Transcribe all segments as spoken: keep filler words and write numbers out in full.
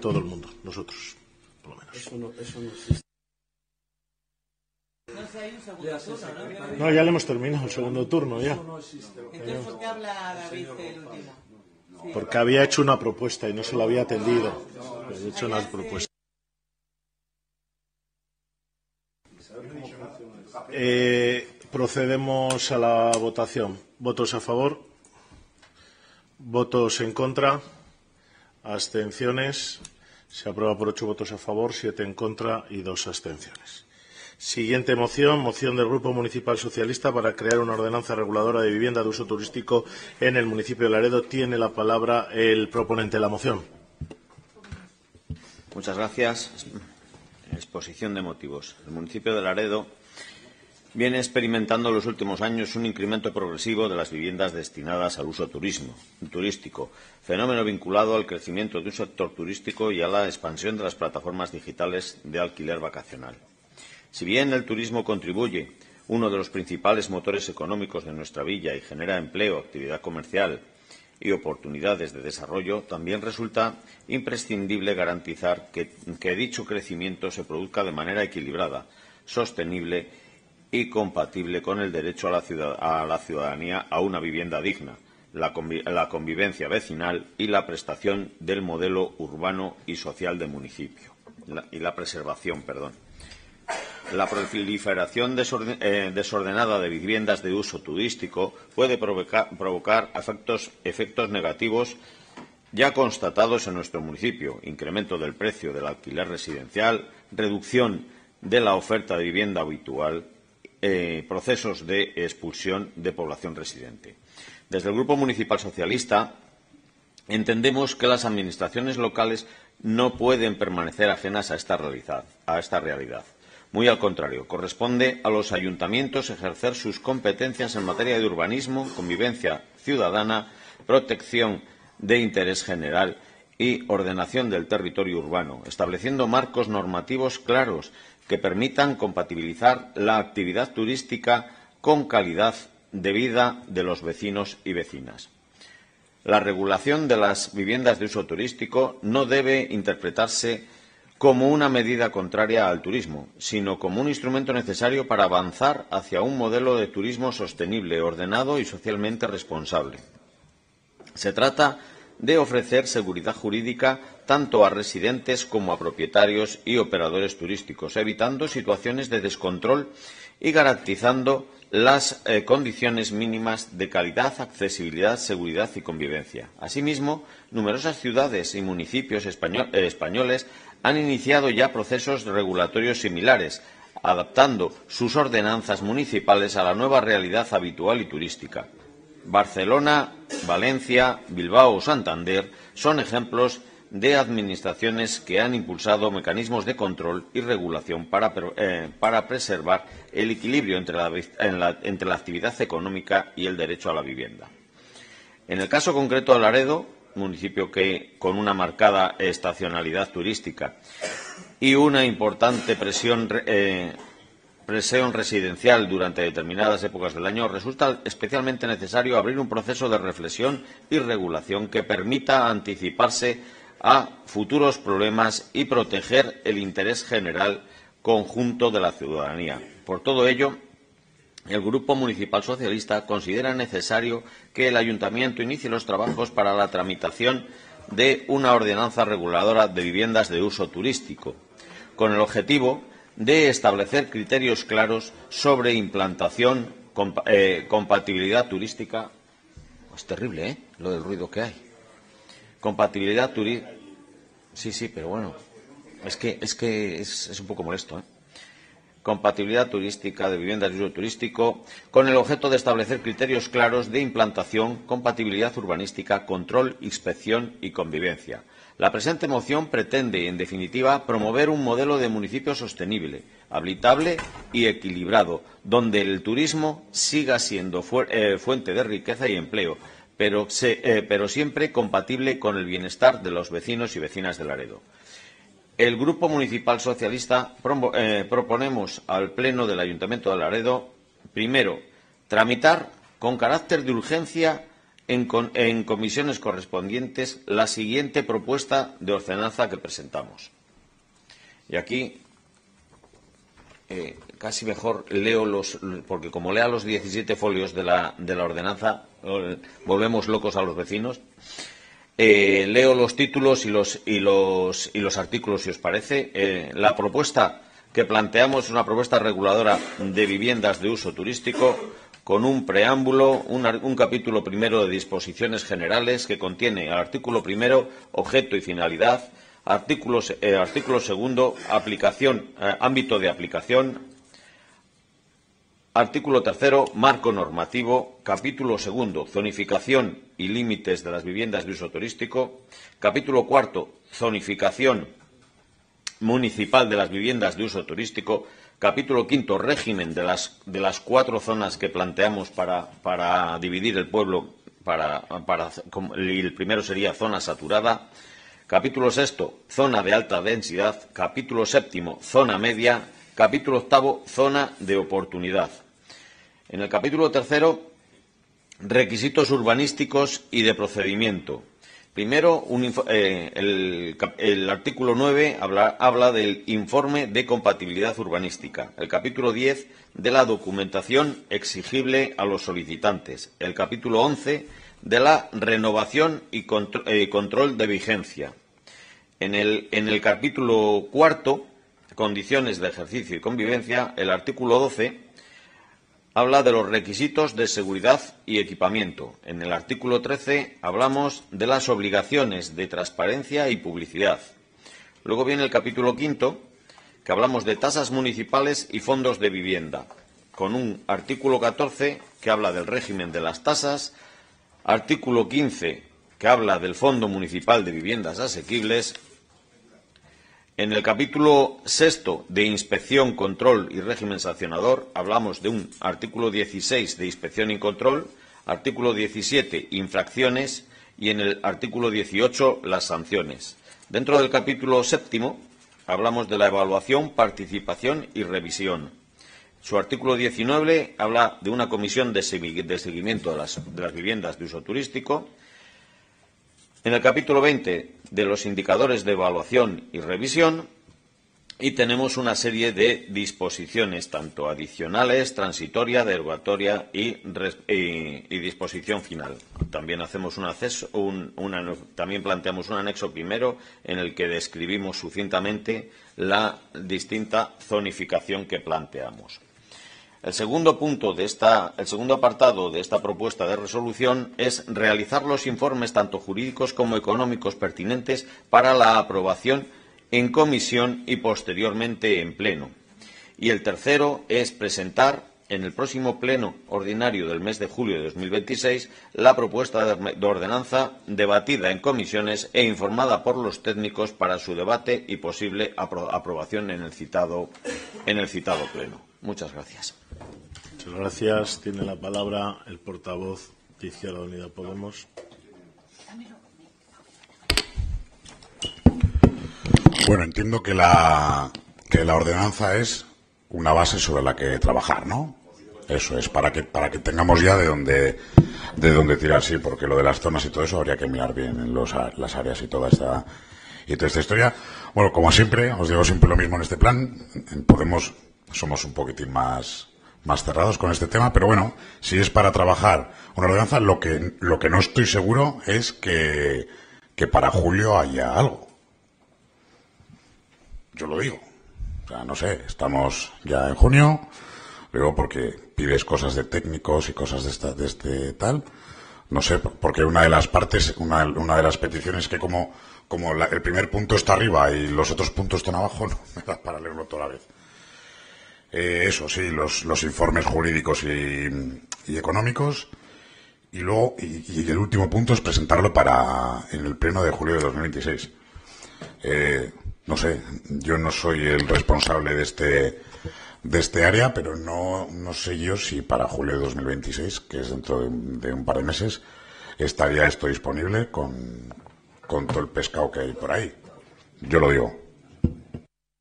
todo el mundo, nosotros, por lo menos. Eso no, eso no existe. No sé, hay un segundo turno, ¿no? No, ya le hemos terminado el segundo turno, ya. Entonces, ¿por qué habla David el último? Sí. Porque había hecho una propuesta y no se lo había atendido. Había hecho una propuesta. Eh, procedemos a la votación. ¿Votos a favor? ¿Votos en contra? ¿Abstenciones? Se aprueba por ocho votos a favor, siete en contra y dos abstenciones. Siguiente moción, moción del Grupo Municipal Socialista para crear una ordenanza reguladora de vivienda de uso turístico en el municipio de Laredo. Tiene la palabra el proponente de la moción. Muchas gracias. Exposición de motivos. El municipio de Laredo viene experimentando en los últimos años un incremento progresivo de las viviendas destinadas al uso turismo, turístico, fenómeno vinculado al crecimiento de un sector turístico y a la expansión de las plataformas digitales de alquiler vacacional. Si bien el turismo contribuye, uno de los principales motores económicos de nuestra villa, y genera empleo, actividad comercial y oportunidades de desarrollo, también resulta imprescindible garantizar que, que dicho crecimiento se produzca de manera equilibrada, sostenible y compatible con el derecho a la, ciudad, a la ciudadanía a una vivienda digna, la, convi la convivencia vecinal y la prestación del modelo urbano y social del municipio, la, y la preservación, perdón. La proliferación desorden, eh, desordenada de viviendas de uso turístico puede provocar, provocar efectos, efectos negativos ya constatados en nuestro municipio: incremento del precio del alquiler residencial, reducción de la oferta de vivienda habitual, eh, procesos de expulsión de población residente. Desde el Grupo Municipal Socialista entendemos que las administraciones locales no pueden permanecer ajenas a esta realidad. A esta realidad. Muy al contrario, corresponde a los ayuntamientos ejercer sus competencias en materia de urbanismo, convivencia ciudadana, protección de interés general y ordenación del territorio urbano, estableciendo marcos normativos claros que permitan compatibilizar la actividad turística con calidad de vida de los vecinos y vecinas. La regulación de las viviendas de uso turístico no debe interpretarse como una medida contraria al turismo, sino como un instrumento necesario para avanzar hacia un modelo de turismo sostenible, ordenado y socialmente responsable. Se trata de ofrecer seguridad jurídica tanto a residentes como a propietarios y operadores turísticos, evitando situaciones de descontrol y garantizando las eh, condiciones mínimas de calidad, accesibilidad, seguridad y convivencia. Asimismo, numerosas ciudades y municipios español, eh, españoles han iniciado ya procesos regulatorios similares, adaptando sus ordenanzas municipales a la nueva realidad habitual y turística. Barcelona, Valencia, Bilbao o Santander son ejemplos de administraciones que han impulsado mecanismos de control y regulación para, eh, para preservar el equilibrio entre la, en la, entre la actividad económica y el derecho a la vivienda. En el caso concreto de Laredo, municipio que con una marcada estacionalidad turística y una importante presión, eh, presión residencial durante determinadas épocas del año, resulta especialmente necesario abrir un proceso de reflexión y regulación que permita anticiparse a futuros problemas y proteger el interés general conjunto de la ciudadanía. Por todo ello, el Grupo Municipal Socialista considera necesario que el Ayuntamiento inicie los trabajos para la tramitación de una ordenanza reguladora de viviendas de uso turístico, con el objetivo de establecer criterios claros sobre implantación, compa eh, compatibilidad turística. Es terrible, ¿eh?, lo del ruido que hay. Compatibilidad turística. Sí, sí, pero bueno, es que es, que es, es un poco molesto, ¿eh? Compatibilidad turística de viviendas de uso turístico, con el objeto de establecer criterios claros de implantación, compatibilidad urbanística, control, inspección y convivencia. La presente moción pretende, en definitiva, promover un modelo de municipio sostenible, habitable y equilibrado, donde el turismo siga siendo fu eh, fuente de riqueza y empleo, pero, se, eh, pero siempre compatible con el bienestar de los vecinos y vecinas de Laredo. El Grupo Municipal Socialista eh, proponemos al Pleno del Ayuntamiento de Laredo, primero, tramitar con carácter de urgencia en, con, en comisiones correspondientes la siguiente propuesta de ordenanza que presentamos. Y aquí eh, casi mejor leo los, porque como lea los diecisiete folios de la, de la ordenanza, eh, volvemos locos a los vecinos. Eh, leo los títulos y los, y los, y los artículos, si os parece. Eh, la propuesta que planteamos es una propuesta reguladora de viviendas de uso turístico con un preámbulo, un, un capítulo primero de disposiciones generales que contiene el artículo primero, objeto y finalidad, artículos, eh, artículo segundo, aplicación, eh, ámbito de aplicación, artículo tercero, marco normativo, capítulo segundo, zonificación y límites de las viviendas de uso turístico, capítulo cuarto, zonificación municipal de las viviendas de uso turístico, capítulo quinto, régimen de las, de las cuatro zonas que planteamos para, para dividir el pueblo, para, para, y el primero sería zona saturada, capítulo sexto, zona de alta densidad, capítulo séptimo, zona media, capítulo octavo, zona de oportunidad. En el capítulo tercero, requisitos urbanísticos y de procedimiento. Primero, un, eh, el, el artículo nueve habla, habla del informe de compatibilidad urbanística. El capítulo diez, de la documentación exigible a los solicitantes. El capítulo once, de la renovación y contro, eh, control de vigencia. En el, en el capítulo cuarto, condiciones de ejercicio y convivencia, el artículo doce habla de los requisitos de seguridad y equipamiento. En el artículo trece hablamos de las obligaciones de transparencia y publicidad. Luego viene el capítulo quinto, que hablamos de tasas municipales y fondos de vivienda, con un artículo catorce que habla del régimen de las tasas, artículo quince que habla del Fondo Municipal de Viviendas Asequibles. En el capítulo sexto de inspección, control y régimen sancionador hablamos de un artículo dieciséis de inspección y control, artículo diecisiete infracciones y en el artículo dieciocho las sanciones. Dentro del capítulo séptimo hablamos de la evaluación, participación y revisión. Su artículo diecinueve habla de una comisión de seguimiento de las, de las viviendas de uso turístico. En el capítulo veinte, de los indicadores de evaluación y revisión, y tenemos una serie de disposiciones, tanto adicionales, transitoria, derogatoria y, y, y disposición final. También hacemos un acceso, un, una, también planteamos un anexo primero en el que describimos sucintamente la distinta zonificación que planteamos. El segundo punto de esta, el segundo apartado de esta propuesta de resolución es realizar los informes tanto jurídicos como económicos pertinentes para la aprobación en comisión y posteriormente en pleno. Y el tercero es presentar en el próximo pleno ordinario del mes de julio de dos mil veintiséis la propuesta de ordenanza debatida en comisiones e informada por los técnicos para su debate y posible apro- aprobación en el citado, en el citado pleno. Muchas gracias. Muchas gracias. Tiene la palabra el portavoz de Izquierda Unida Podemos. Bueno, entiendo que la, que la ordenanza es una base sobre la que trabajar, ¿no? Eso es, para que para que tengamos ya de dónde de dónde tirar, sí, porque lo de las zonas y todo eso habría que mirar bien en los, las áreas y toda esta y toda esta historia. Bueno, como siempre, os digo siempre lo mismo en este plan. En Podemos somos un poquitín más más cerrados con este tema, pero bueno, si es para trabajar una ordenanza, lo que lo que no estoy seguro es que que para julio haya algo. Yo lo digo. O sea, no sé, estamos ya en junio, luego porque pides cosas de técnicos y cosas de esta, de este tal, no sé, porque una de las partes, una, una de las peticiones que como, como la, el primer punto está arriba y los otros puntos están abajo, no me da para leerlo toda la vez. Eh, eso sí, los, los informes jurídicos y, y económicos, y luego, y, y el último punto es presentarlo para, en el pleno de julio de dos mil veintiséis. Eh, no sé, yo no soy el responsable de este, de este área, pero no, no sé yo si para julio de dos mil veintiséis, que es dentro de, de un par de meses, estaría esto disponible con, con todo el pescado que hay por ahí. Yo lo digo.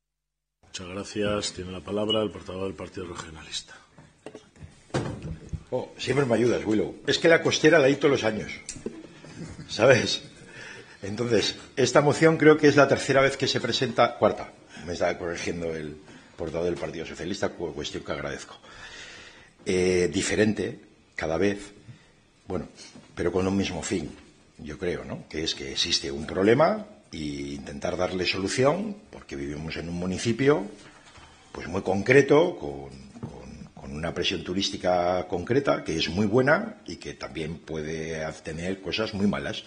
Muchas gracias. Tiene la palabra el portavoz del Partido Regionalista. Oh, siempre me ayudas, Willow. Es que la costera la he todos los años, ¿sabes? Entonces, esta moción creo que es la tercera vez que se presenta, cuarta, me está corrigiendo el portavoz del Partido Socialista, cuestión que agradezco. Eh, diferente, cada vez, bueno, pero con un mismo fin, yo creo, ¿no? Que es que existe un problema e intentar darle solución, porque vivimos en un municipio pues muy concreto, con, con, con una presión turística concreta, que es muy buena y que también puede tener cosas muy malas.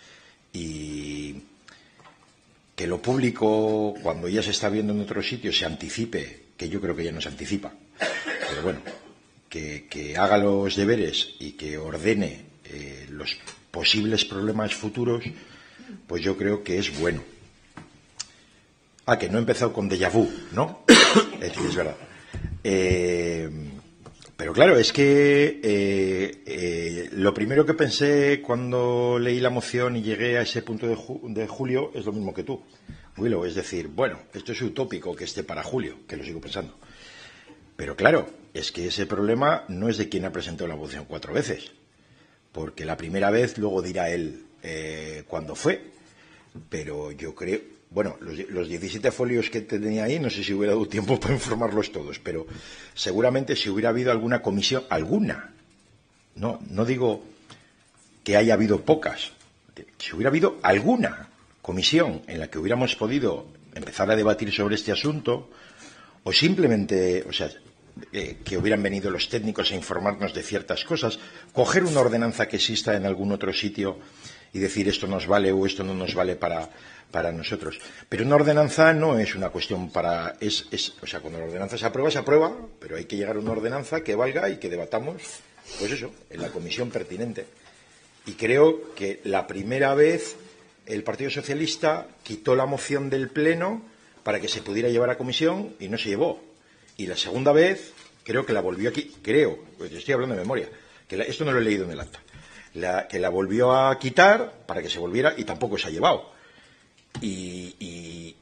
Y que lo público, cuando ya se está viendo en otros sitios, se anticipe, que yo creo que ya no se anticipa, pero bueno, que, que haga los deberes y que ordene eh, los posibles problemas futuros, pues yo creo que es bueno. Ah, que no he empezado con déjà vu, ¿no? Es decir, es verdad. Eh, pero claro, es que eh, eh, lo primero que pensé cuando leí la moción y llegué a ese punto de, ju de julio es lo mismo que tú, Willow. Es decir, bueno, esto es utópico que esté para julio, que lo sigo pensando. Pero claro, es que ese problema no es de quien ha presentado la moción cuatro veces, porque la primera vez luego dirá él eh, cuándo fue, pero yo creo... Bueno, los, los diecisiete folios que tenía ahí, no sé si hubiera dado tiempo para informarlos todos, pero seguramente si hubiera habido alguna comisión, alguna, no, no digo que haya habido pocas, si hubiera habido alguna comisión en la que hubiéramos podido empezar a debatir sobre este asunto, o simplemente, o sea, eh, que hubieran venido los técnicos a informarnos de ciertas cosas, coger una ordenanza que exista en algún otro sitio y decir esto nos vale o esto no nos vale para... para nosotros. Pero una ordenanza no es una cuestión para... Es, es, o sea, cuando la ordenanza se aprueba, se aprueba, pero hay que llegar a una ordenanza que valga y que debatamos, pues eso, en la comisión pertinente. Y creo que la primera vez el Partido Socialista quitó la moción del Pleno para que se pudiera llevar a comisión y no se llevó. Y la segunda vez, creo que la volvió aquí, creo, pues estoy hablando de memoria, que la, esto no lo he leído en el acta, la, que la volvió a quitar para que se volviera y tampoco se ha llevado. Y, y,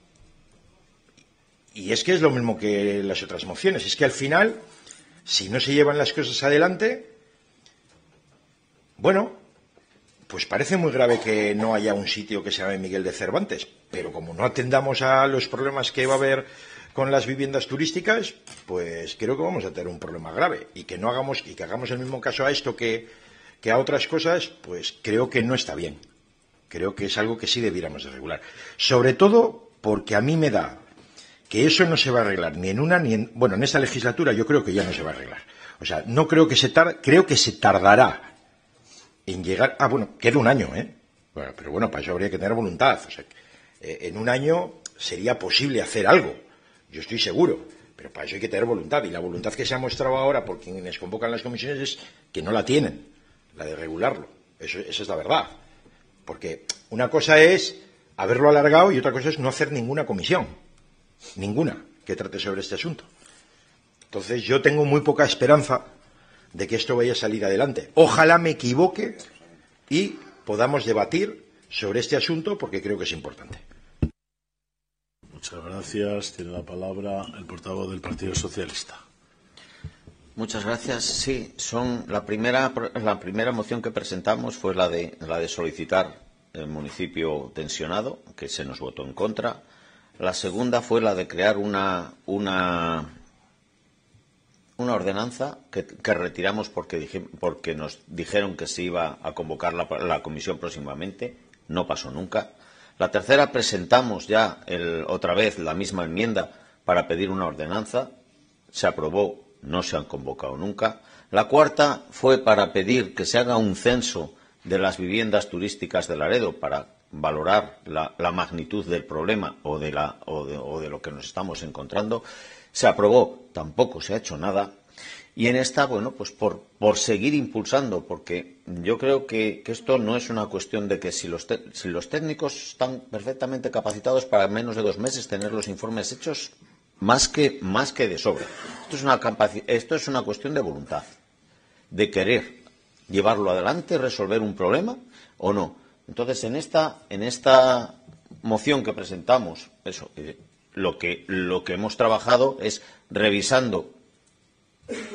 y es que es lo mismo que las otras mociones. Es que al final, si no se llevan las cosas adelante, bueno, pues parece muy grave que no haya un sitio que se llame Miguel de Cervantes, pero como no atendamos a los problemas que va a haber con las viviendas turísticas, pues creo que vamos a tener un problema grave. Y que no hagamos, y que hagamos el mismo caso a esto que, que a otras cosas, pues creo que no está bien. Creo que es algo que sí debiéramos de regular. Sobre todo porque a mí me da que eso no se va a arreglar ni en una ni en... Bueno, en esta legislatura yo creo que ya no se va a arreglar. O sea, no creo que se tarde... Creo que se tardará en llegar... Ah, bueno, queda un año, ¿eh? Bueno, pero bueno, para eso habría que tener voluntad. O sea, eh, en un año sería posible hacer algo. Yo estoy seguro. Pero para eso hay que tener voluntad. Y la voluntad que se ha mostrado ahora por quienes convocan las comisiones es que no la tienen. La de regularlo. Eso, esa es la verdad. Porque una cosa es haberlo alargado y otra cosa es no hacer ninguna comisión, ninguna, que trate sobre este asunto. Entonces yo tengo muy poca esperanza de que esto vaya a salir adelante. Ojalá me equivoque y podamos debatir sobre este asunto porque creo que es importante. Muchas gracias. Tiene la palabra el portavoz del Partido Socialista. Muchas gracias. Sí, son la primera la primera moción que presentamos fue la de la de solicitar el municipio tensionado, que se nos votó en contra. La segunda fue la de crear una una una ordenanza que, que retiramos porque dije, porque nos dijeron que se iba a convocar la, la comisión próximamente. No pasó nunca. La tercera presentamos ya el, otra vez la misma enmienda para pedir una ordenanza. Se aprobó. No se han convocado nunca. La cuarta fue para pedir que se haga un censo de las viviendas turísticas de Laredo para valorar la, la magnitud del problema o de, la, o, de, o de lo que nos estamos encontrando. Se aprobó, tampoco se ha hecho nada. Y en esta, bueno, pues por, por seguir impulsando, porque yo creo que, que esto no es una cuestión de que si los, te, si los técnicos están perfectamente capacitados para en menos de dos meses tener los informes hechos, Más que, más que de sobra. Esto es, una esto es una cuestión de voluntad, de querer llevarlo adelante, resolver un problema o no. Entonces, en esta, en esta moción que presentamos, eso, lo que, lo que hemos trabajado es revisando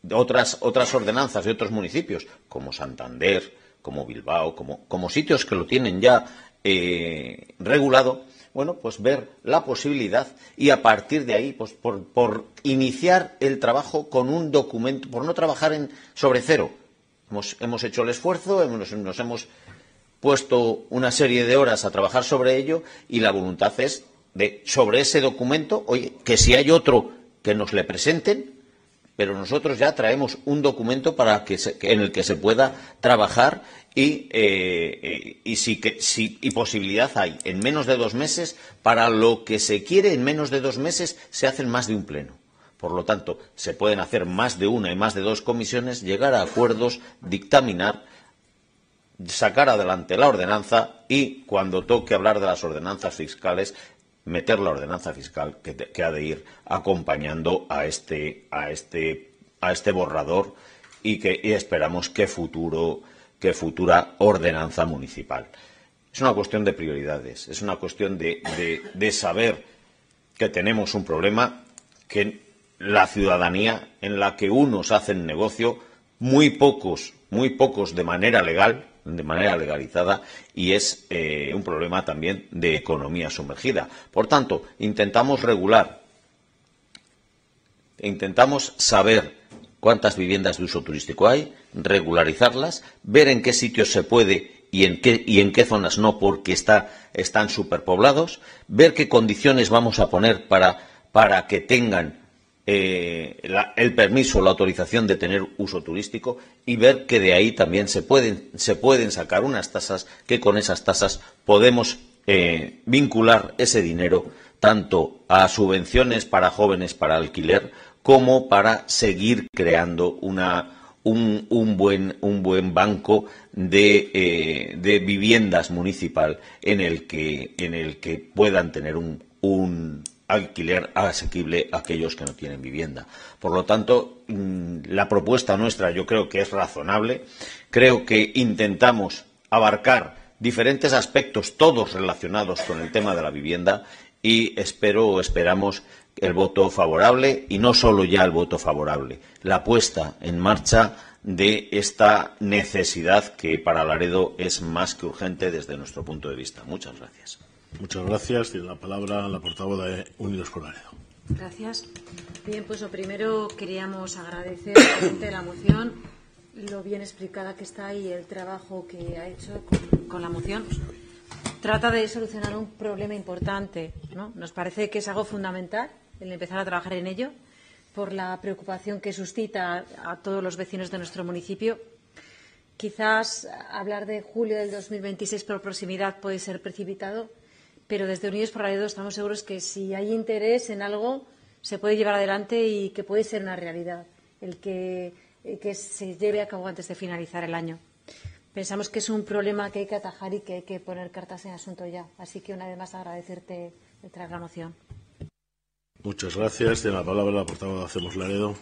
otras, otras ordenanzas de otros municipios, como Santander, como Bilbao, como, como sitios que lo tienen ya eh, regulado, bueno, pues ver la posibilidad y a partir de ahí, pues por, por iniciar el trabajo con un documento, por no trabajar en sobre cero. Hemos, hemos hecho el esfuerzo, hemos, nos hemos puesto una serie de horas a trabajar sobre ello y la voluntad es de, sobre ese documento, oye, que si hay otro que nos le presenten, pero nosotros ya traemos un documento para que se, en el que se pueda trabajar y, eh, y, si, que, si, y posibilidad hay en menos de dos meses, para lo que se quiere en menos de dos meses se hacen más de un pleno. Por lo tanto, se pueden hacer más de una y más de dos comisiones, llegar a acuerdos, dictaminar, sacar adelante la ordenanza y, cuando toque hablar de las ordenanzas fiscales, meter la ordenanza fiscal que, te, que ha de ir acompañando a este, a este, a este borrador y que y esperamos que futuro, que futura ordenanza municipal. Es una cuestión de prioridades, es una cuestión de, de, de saber que tenemos un problema, que la ciudadanía en la que unos hacen negocio, muy pocos, muy pocos de manera legal, de manera legalizada, y es eh, un problema también de economía sumergida. Por tanto, intentamos regular, intentamos saber cuántas viviendas de uso turístico hay, regularizarlas, ver en qué sitios se puede y en qué, y en qué zonas no, porque está, están superpoblados, ver qué condiciones vamos a poner para, para que tengan Eh, la, el permiso, la autorización de tener uso turístico y ver que de ahí también se pueden, se pueden sacar unas tasas, que con esas tasas podemos eh, vincular ese dinero tanto a subvenciones para jóvenes para alquiler como para seguir creando una, un, un, buen, un buen banco de, eh, de viviendas municipal en el que, en el que puedan tener un, un alquiler asequible a aquellos que no tienen vivienda. Por lo tanto, la propuesta nuestra yo creo que es razonable. Creo que intentamos abarcar diferentes aspectos, todos relacionados con el tema de la vivienda, y espero o esperamos el voto favorable, y no solo ya el voto favorable, la puesta en marcha de esta necesidad que para Laredo es más que urgente desde nuestro punto de vista. Muchas gracias. Muchas gracias. Tiene la palabra la portavoz de Unidos por Laredo. Gracias. Bien, pues lo primero queríamos agradecer al ponente de la moción lo bien explicada que está y el trabajo que ha hecho con, con la moción. Trata de solucionar un problema importante, ¿no? Nos parece que es algo fundamental el empezar a trabajar en ello por la preocupación que suscita a todos los vecinos de nuestro municipio. Quizás hablar de julio del dos mil veintiséis por proximidad puede ser precipitado, pero desde Unidos por Laredo estamos seguros que si hay interés en algo se puede llevar adelante y que puede ser una realidad el que, el que se lleve a cabo antes de finalizar el año. Pensamos que es un problema que hay que atajar y que hay que poner cartas en asunto ya. Así que una vez más agradecerte el traer la moción. Muchas gracias. Tiene la palabra la portavoz de Hacemos Laredo.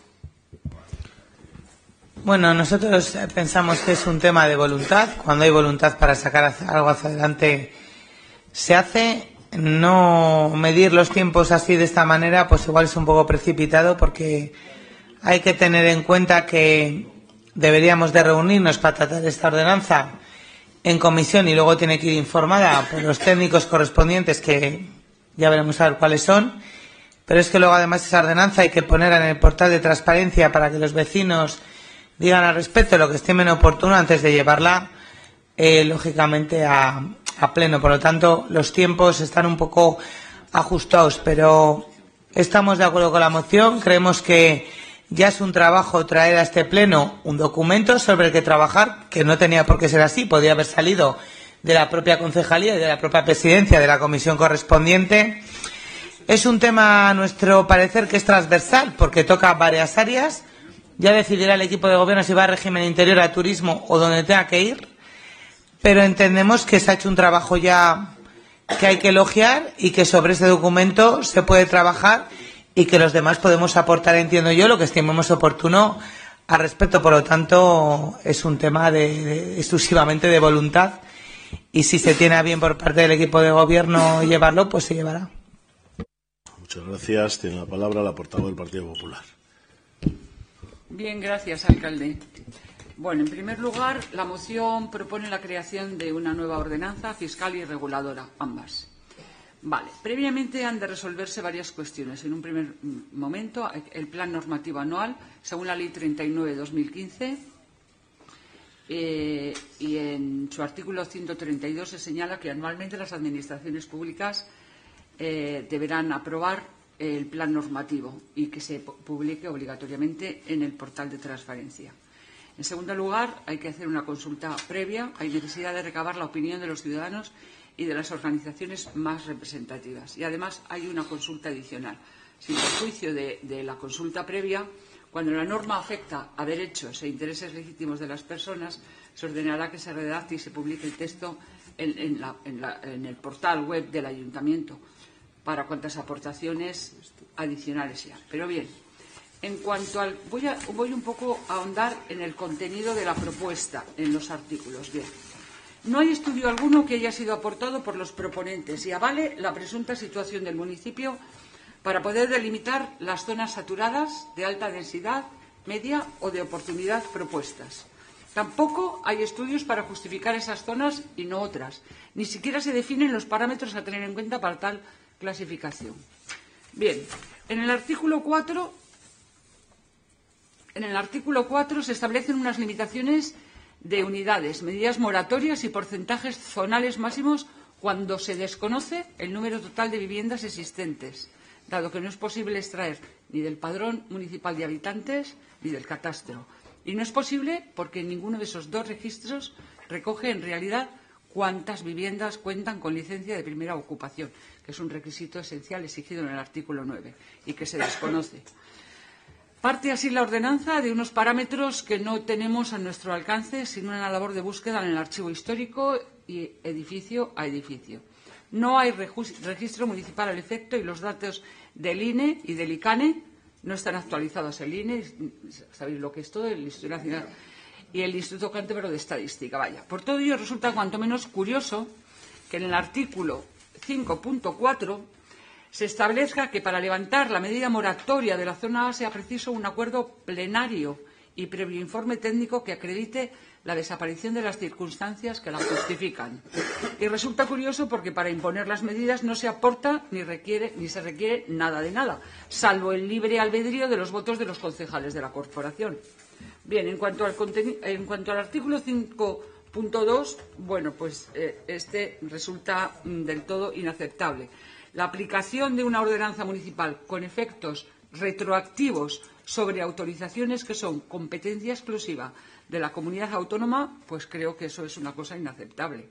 Bueno, nosotros pensamos que es un tema de voluntad. Cuando hay voluntad para sacar algo hacia adelante, se hace. No medir los tiempos así de esta manera, pues igual es un poco precipitado, porque hay que tener en cuenta que deberíamos de reunirnos para tratar esta ordenanza en comisión y luego tiene que ir informada por los técnicos correspondientes, que ya veremos a ver cuáles son. Pero es que luego además esa ordenanza hay que ponerla en el portal de transparencia para que los vecinos digan al respecto lo que estimen oportuno antes de llevarla eh, lógicamente a, a pleno. Por lo tanto, los tiempos están un poco ajustados, pero estamos de acuerdo con la moción. Creemos que ya es un trabajo traer a este pleno un documento sobre el que trabajar, que no tenía por qué ser así, podía haber salido de la propia concejalía y de la propia presidencia de la comisión correspondiente. Es un tema, a nuestro parecer, que es transversal, porque toca varias áreas. Ya decidirá el equipo de gobierno si va a régimen interior, a turismo o donde tenga que ir, pero entendemos que se ha hecho un trabajo ya que hay que elogiar y que sobre ese documento se puede trabajar y que los demás podemos aportar, entiendo yo, lo que estimemos oportuno al respecto. Por lo tanto, es un tema de, de, exclusivamente de voluntad, y si se tiene a bien por parte del equipo de gobierno llevarlo, pues se llevará. Muchas gracias. Tiene la palabra la portavoz del Partido Popular. Bien, gracias, alcalde. Bueno, en primer lugar, la moción propone la creación de una nueva ordenanza fiscal y reguladora, ambas. Vale, previamente han de resolverse varias cuestiones. En un primer momento, el plan normativo anual, según la Ley treinta y nueve de dos mil quince, eh, y en su artículo ciento treinta y dos se señala que anualmente las administraciones públicas eh, deberán aprobar el plan normativo y que se publique obligatoriamente en el portal de transparencia. En segundo lugar, hay que hacer una consulta previa. Hay necesidad de recabar la opinión de los ciudadanos y de las organizaciones más representativas. Y además hay una consulta adicional. Sin perjuicio de, de la consulta previa, cuando la norma afecta a derechos e intereses legítimos de las personas, se ordenará que se redacte y se publique el texto en, en, la, en, la, en el portal web del ayuntamiento para cuantas aportaciones adicionales sean. Pero bien, en cuanto al... Voy, a, voy un poco a ahondar en el contenido de la propuesta, en los artículos. Bien. No hay estudio alguno que haya sido aportado por los proponentes y avale la presunta situación del municipio para poder delimitar las zonas saturadas de alta densidad, media o de oportunidad propuestas. Tampoco hay estudios para justificar esas zonas y no otras. Ni siquiera se definen los parámetros a tener en cuenta para tal clasificación. Bien, en el artículo cuatro, en el artículo cuatro se establecen unas limitaciones de unidades, medidas moratorias y porcentajes zonales máximos cuando se desconoce el número total de viviendas existentes, dado que no es posible extraer ni del Padrón Municipal de Habitantes ni del catastro. Y no es posible porque ninguno de esos dos registros recoge en realidad cuántas viviendas cuentan con licencia de primera ocupación, que es un requisito esencial exigido en el artículo nueve y que se desconoce. Parte así la ordenanza de unos parámetros que no tenemos a nuestro alcance sin una labor de búsqueda en el archivo histórico y edificio a edificio. No hay registro municipal al efecto y los datos del I N E y del I C A N E no están actualizados. El I N E, sabéis lo que es todo, el Instituto Nacional y el Instituto Cántabro de Estadística. Vaya. Por todo ello resulta cuanto menos curioso que en el artículo cinco punto cuatro se establezca que para levantar la medida moratoria de la zona A sea preciso un acuerdo plenario y previo informe técnico que acredite la desaparición de las circunstancias que la justifican. Y resulta curioso porque para imponer las medidas no se aporta ni, requiere, ni se requiere nada de nada, salvo el libre albedrío de los votos de los concejales de la corporación. Bien, en cuanto al, en cuanto al artículo cinco punto dos, bueno, pues eh, este resulta mm, del todo inaceptable. La aplicación de una ordenanza municipal con efectos retroactivos sobre autorizaciones que son competencia exclusiva de la comunidad autónoma, pues creo que eso es una cosa inaceptable.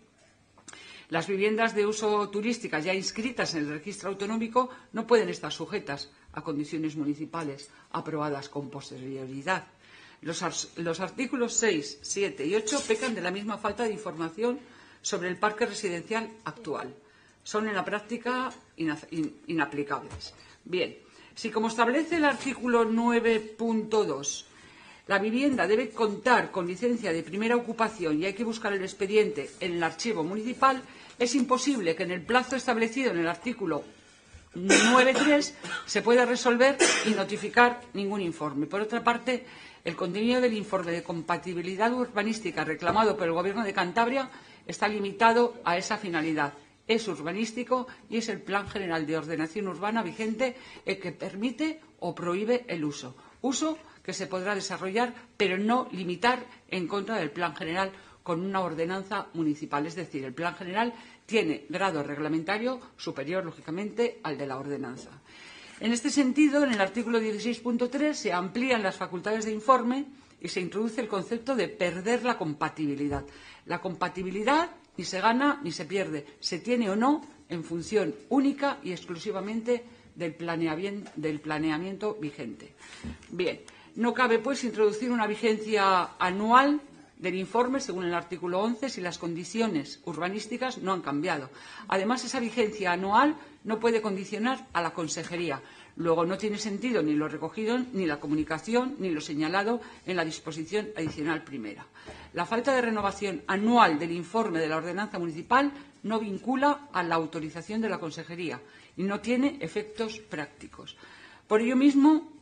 Las viviendas de uso turística ya inscritas en el registro autonómico no pueden estar sujetas a condiciones municipales aprobadas con posterioridad. Los, los artículos seis, siete y ocho pecan de la misma falta de información sobre el parque residencial actual. Son en la práctica in, in, inaplicables. Bien, si como establece el artículo nueve punto dos, la vivienda debe contar con licencia de primera ocupación y hay que buscar el expediente en el archivo municipal, es imposible que en el plazo establecido en el artículo nueve punto tres se pueda resolver y notificar ningún informe. Por otra parte, el contenido del informe de compatibilidad urbanística reclamado por el Gobierno de Cantabria está limitado a esa finalidad. Es urbanístico y es el Plan General de Ordenación Urbana vigente el que permite o prohíbe el uso. Uso que se podrá desarrollar, pero no limitar en contra del Plan General con una ordenanza municipal. Es decir, el Plan General tiene grado reglamentario superior, lógicamente, al de la ordenanza. En este sentido, en el artículo dieciséis punto tres se amplían las facultades de informe y se introduce el concepto de perder la compatibilidad. La compatibilidad ni se gana ni se pierde, se tiene o no en función única y exclusivamente del planeamiento, del planeamiento vigente. Bien, no cabe pues introducir una vigencia anual del informe según el artículo once si las condiciones urbanísticas no han cambiado. Además, esa vigencia anual no puede condicionar a la consejería. Luego, no tiene sentido ni lo recogido, ni la comunicación, ni lo señalado en la disposición adicional primera. La falta de renovación anual del informe de la ordenanza municipal no vincula a la autorización de la consejería y no tiene efectos prácticos. Por ello mismo,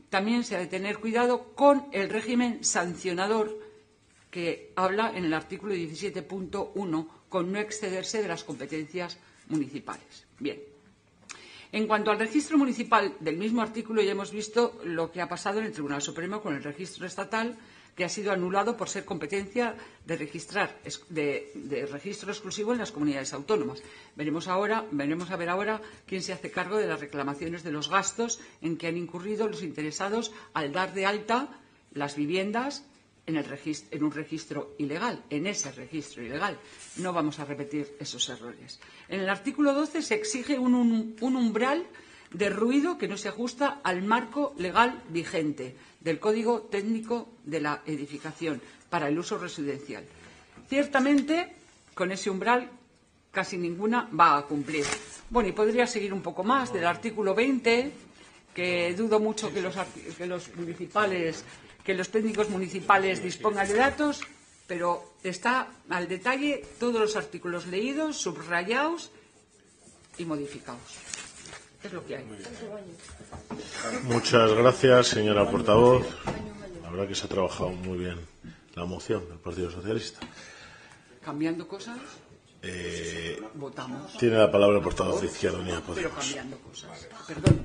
también se ha de tener cuidado con el régimen sancionador que habla en el artículo diecisiete punto uno, con no excederse de las competencias municipales. Bien. En cuanto al registro municipal del mismo artículo, ya hemos visto lo que ha pasado en el Tribunal Supremo con el registro estatal, que ha sido anulado por ser competencia de registrar de, de registro exclusivo en las comunidades autónomas. Veremos ahora, veremos a ver ahora quién se hace cargo de las reclamaciones de los gastos en que han incurrido los interesados al dar de alta las viviendas en, el registro, en un registro ilegal, en ese registro ilegal. No vamos a repetir esos errores. En el artículo doce se exige un, un, un umbral de ruido que no se ajusta al marco legal vigente del Código Técnico de la Edificación para el uso residencial. Ciertamente, con ese umbral casi ninguna va a cumplir. Bueno, y podría seguir un poco más del artículo veinte, que dudo mucho que los, que los municipales, que los técnicos municipales dispongan de datos, pero está al detalle todos los artículos leídos, subrayados y modificados. Es lo que hay. Muchas gracias, señora portavoz. La verdad que se ha trabajado muy bien la moción del Partido Socialista. Cambiando cosas, eh, votamos. Tiene la palabra el portavoz de Izquierda Unida Podemos. Pero cambiando cosas. Perdón.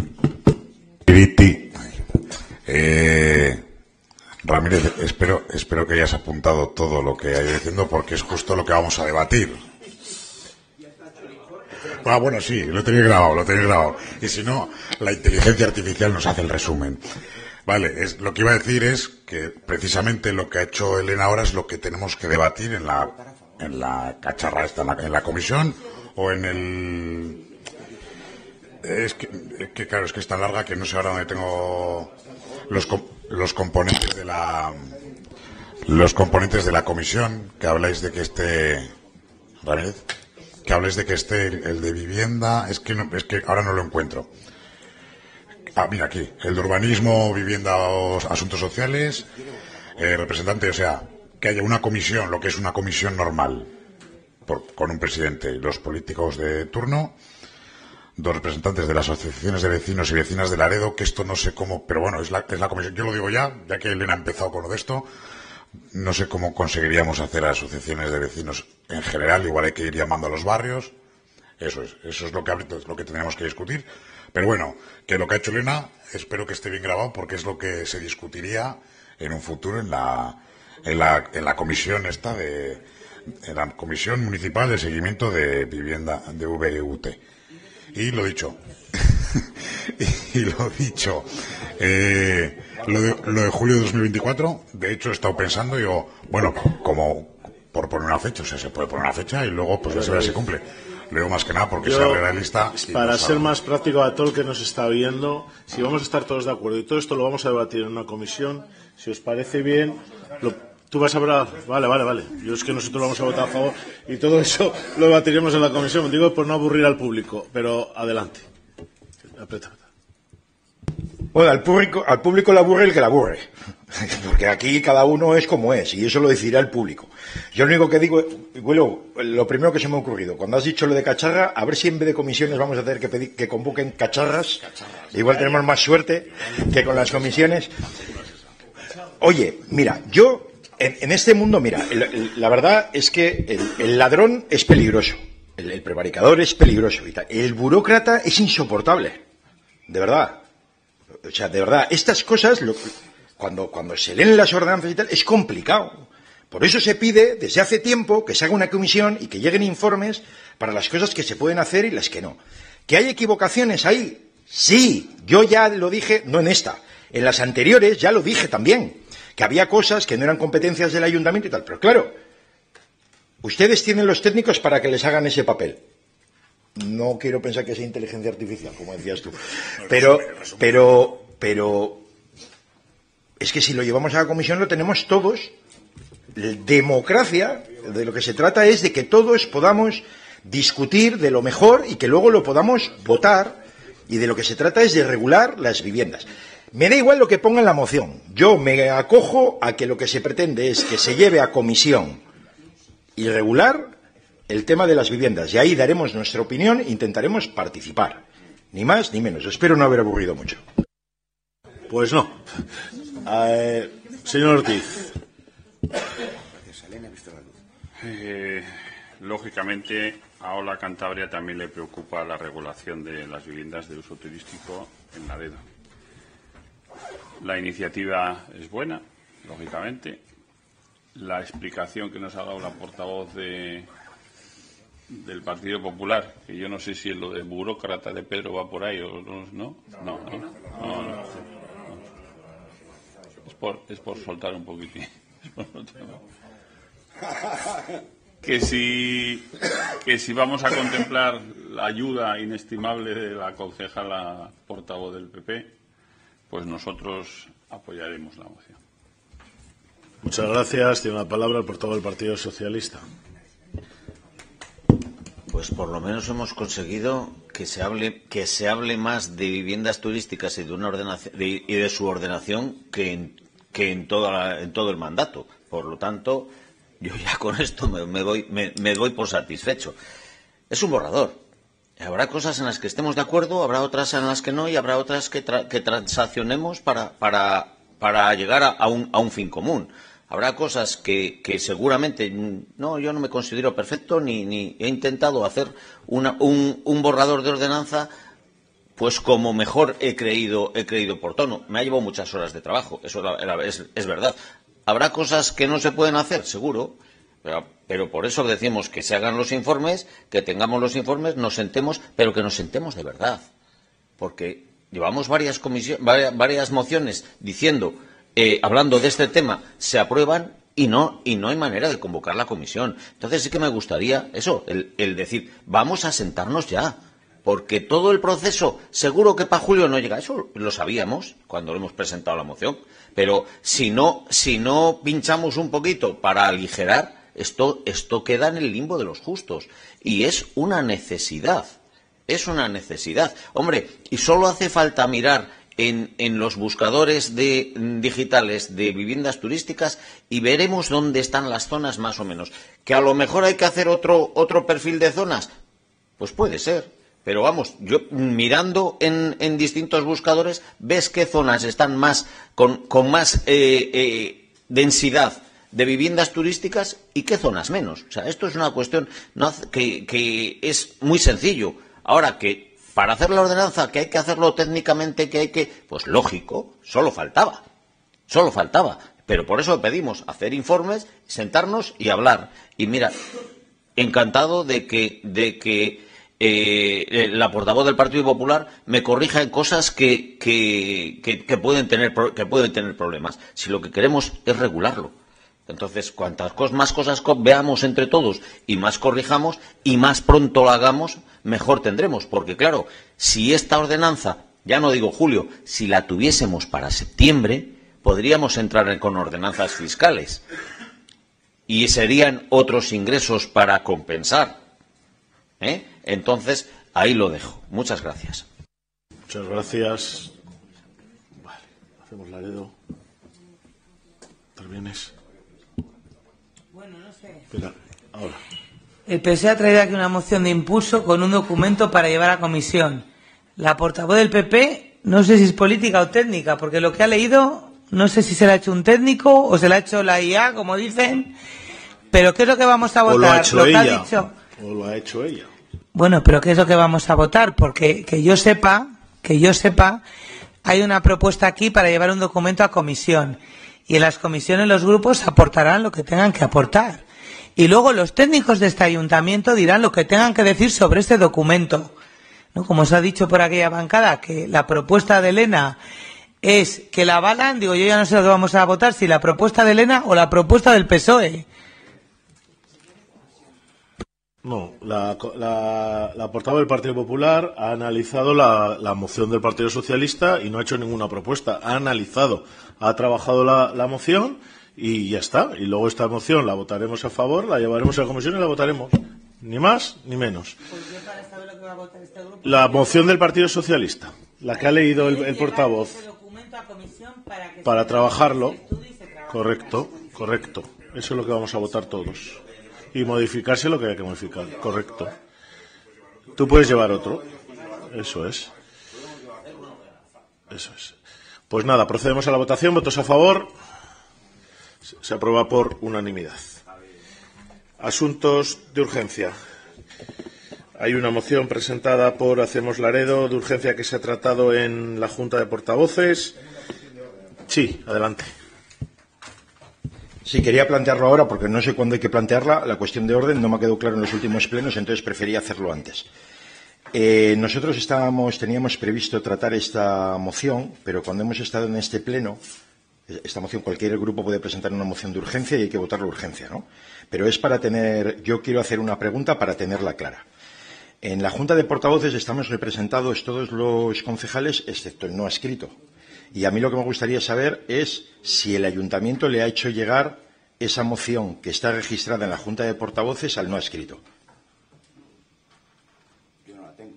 Eh, Ramírez, espero, espero que hayas apuntado todo lo que hay diciendo, porque es justo lo que vamos a debatir. Ah, bueno, sí, lo tenéis grabado, lo tenéis grabado. Y si no, la inteligencia artificial nos hace el resumen. Vale, es, lo que iba a decir es que precisamente lo que ha hecho Elena ahora es lo que tenemos que debatir en la, en la cacharra esta, en la, en la comisión o en el... Es que, es que, claro, es que es tan larga que no sé ahora dónde tengo los, los componentes de la... Los componentes de la comisión, que habláis de que esté... Ramírez, que habléis de que esté el, el de vivienda, es que, no, es que ahora no lo encuentro. Ah, mira aquí, el de urbanismo, vivienda o asuntos sociales, eh, representante, o sea, que haya una comisión, lo que es una comisión normal, por, con un presidente y los políticos de turno, dos representantes de las asociaciones de vecinos y vecinas de Laredo, que esto no sé cómo, pero bueno, es la, es la comisión, yo lo digo ya, ya que Elena ha empezado con lo de esto, no sé cómo conseguiríamos hacer asociaciones de vecinos en general, igual hay que ir llamando a los barrios, eso es, eso es lo que, lo que tendríamos que discutir. Pero bueno, que lo que ha hecho Elena, espero que esté bien grabado, porque es lo que se discutiría en un futuro en la, en la, en la comisión esta de, en la comisión municipal de seguimiento de vivienda de V U T. Y lo dicho, y, y lo dicho, eh, lo de, lo de julio de dos mil veinticuatro, de hecho he estado pensando, digo, bueno, como por poner una fecha, o sea, se puede poner una fecha y luego pues ya se verá si cumple. Leo más que nada porque Yo, sea realista. Para ser más práctico a todo el que nos está viendo, si vamos a estar todos de acuerdo y todo esto lo vamos a debatir en una comisión, si os parece bien, lo, tú vas a hablar, vale, vale, vale. Yo es que nosotros vamos a votar a favor y todo eso lo debatiremos en la comisión. Digo por no aburrir al público, pero adelante. Aprieta. Bueno, al público, al público le aburre el que le aburre, porque aquí cada uno es como es, y eso lo decidirá el público. Yo lo único que digo, bueno, lo primero que se me ha ocurrido, cuando has dicho lo de cacharra, a ver si en vez de comisiones vamos a tener que pedir que convoquen cacharras, cacharras. Igual tenemos más suerte que con las comisiones. Oye, mira, yo, en, en este mundo, mira, el, el, la verdad es que el, el ladrón es peligroso, el, el prevaricador es peligroso, y tal. El burócrata es insoportable, de verdad. O sea, de verdad, estas cosas, lo, cuando, cuando se leen las ordenanzas y tal, es complicado. Por eso se pide, desde hace tiempo, que se haga una comisión y que lleguen informes para las cosas que se pueden hacer y las que no. ¿Que hay equivocaciones ahí? Sí, yo ya lo dije, no en esta, en las anteriores ya lo dije también, que había cosas que no eran competencias del ayuntamiento y tal. Pero claro, ustedes tienen los técnicos para que les hagan ese papel. No quiero pensar que sea inteligencia artificial, como decías tú. Pero, pero, pero, es que si lo llevamos a la comisión lo tenemos todos. Democracia, de lo que se trata es de que todos podamos discutir de lo mejor y que luego lo podamos votar, y de lo que se trata es de regular las viviendas. Me da igual lo que ponga en la moción. Yo me acojo a que lo que se pretende es que se lleve a comisión y regular el tema de las viviendas, y ahí daremos nuestra opinión e intentaremos participar, ni más ni menos. Espero no haber aburrido mucho. Pues no. Eh, señor Ortiz. Eh, lógicamente, a Ola Cantabria también le preocupa la regulación de las viviendas de uso turístico en Laredo. La iniciativa es buena, lógicamente. La explicación que nos ha dado la portavoz de, del Partido Popular, que yo no sé si es lo de burócrata de Pedro va por ahí o no, ¿no? No, no, no, no, no. Es por, es por soltar un poquitín. Es por soltar un poquitín. Que si, que si vamos a contemplar la ayuda inestimable de la concejala portavoz del P P, pues nosotros apoyaremos la moción. Muchas gracias. Tiene la palabra el portavoz del Partido Socialista. Pues por lo menos hemos conseguido que se hable que se hable más de viviendas turísticas y de una ordenación de, y de su ordenación que en, que en toda la, en todo el mandato. Por lo tanto, yo ya con esto me, me, voy, me, me doy por satisfecho. Es un borrador. Habrá cosas en las que estemos de acuerdo, habrá otras en las que no, y habrá otras que, tra que transaccionemos para, para, para llegar a, a, un, a un fin común. Habrá cosas que, que seguramente, no, yo no me considero perfecto, ni, ni he intentado hacer una, un, un borrador de ordenanza pues como mejor he creído, he creído oportuno. Me ha llevado muchas horas de trabajo, eso es, es verdad. Habrá cosas que no se pueden hacer, seguro, pero, pero por eso decimos que se hagan los informes, que tengamos los informes, nos sentemos, pero que nos sentemos de verdad. Porque llevamos varias, comisiones, varias, varias mociones diciendo, eh, hablando de este tema, se aprueban y no, y no hay manera de convocar la comisión. Entonces sí que me gustaría eso, el, el decir, vamos a sentarnos ya. Porque todo el proceso, seguro que para julio no llega. Eso lo sabíamos cuando hemos presentado la moción. Pero si no, si no pinchamos un poquito para aligerar, esto, esto queda en el limbo de los justos. Y es una necesidad. Es una necesidad. Hombre, y solo hace falta mirar en, en los buscadores de, digitales de viviendas turísticas y veremos dónde están las zonas más o menos. ¿Que a lo mejor hay que hacer otro, otro perfil de zonas? Pues puede ser. Pero vamos, yo mirando en, en distintos buscadores, ves qué zonas están más con, con más eh, eh, densidad de viviendas turísticas y qué zonas menos. O sea, esto es una cuestión no, que, que es muy sencillo. Ahora que para hacer la ordenanza, que hay que hacerlo técnicamente, que hay que... Pues lógico, solo faltaba. Solo faltaba. Pero por eso pedimos hacer informes, sentarnos y hablar. Y mira, encantado de que... De que Eh, la portavoz del Partido Popular me corrija en cosas que, que, que, que, pueden tener, que pueden tener problemas. Si lo que queremos es regularlo. Entonces, cuantas cos, más cosas veamos entre todos y más corrijamos y más pronto lo hagamos, mejor tendremos. Porque, claro, si esta ordenanza, ya no digo julio, si la tuviésemos para septiembre, podríamos entrar con ordenanzas fiscales. Y serían otros ingresos para compensar. ¿Eh? Entonces, ahí lo dejo. Muchas gracias. Muchas gracias. Vale, hacemos Laredo. ¿Intervienes? Bueno, no sé. Espera, ahora. El P S E ha traído aquí una moción de impulso con un documento para llevar a comisión. La portavoz del P P, no sé si es política o técnica, porque lo que ha leído, no sé si se la ha hecho un técnico o se la ha hecho la I A, como dicen. Pero ¿qué es lo que vamos a votar? O lo ha hecho lo que ella. Ha dicho... O lo ha hecho ella. Bueno, pero ¿qué es lo que vamos a votar? Porque que yo sepa, que yo sepa, hay una propuesta aquí para llevar un documento a comisión. Y en las comisiones los grupos aportarán lo que tengan que aportar. Y luego los técnicos de este ayuntamiento dirán lo que tengan que decir sobre este documento. ¿No? Como se ha dicho por aquella bancada, que la propuesta de Elena es que la avalan, digo, yo ya no sé lo que vamos a votar, si la propuesta de Elena o la propuesta del P S O E. No, la, la, la portavoz del Partido Popular ha analizado la, la moción del Partido Socialista y no ha hecho ninguna propuesta. Ha analizado, ha trabajado la, la moción y ya está. Y luego esta moción la votaremos a favor, la llevaremos a la comisión y la votaremos. Ni más ni menos. Pues yo para saber lo que va a votar este grupo, la moción del Partido Socialista, la que ha leído el, el portavoz. Para, que para trabajarlo. Correcto, correcto. Eso es lo que vamos a votar todos. Y modificarse lo que haya que modificar. Correcto. Tú puedes llevar otro. Eso es. Eso es. Pues nada, procedemos a la votación. ¿Votos a favor? Se aprueba por unanimidad. Asuntos de urgencia. Hay una moción presentada por Hacemos Laredo de urgencia que se ha tratado en la Junta de Portavoces. Sí, adelante. Sí, quería plantearlo ahora porque no sé cuándo hay que plantearla. La cuestión de orden no me ha quedado claro en los últimos plenos, entonces prefería hacerlo antes. Eh, nosotros estábamos, teníamos previsto tratar esta moción, pero cuando hemos estado en este pleno, esta moción, cualquier grupo puede presentar una moción de urgencia y hay que votar la urgencia, ¿no? Pero es para tener, yo quiero hacer una pregunta para tenerla clara. En la Junta de Portavoces estamos representados todos los concejales, excepto el no adscrito. Y a mí lo que me gustaría saber es si el Ayuntamiento le ha hecho llegar esa moción que está registrada en la Junta de Portavoces al no adscrito. Yo no la tengo.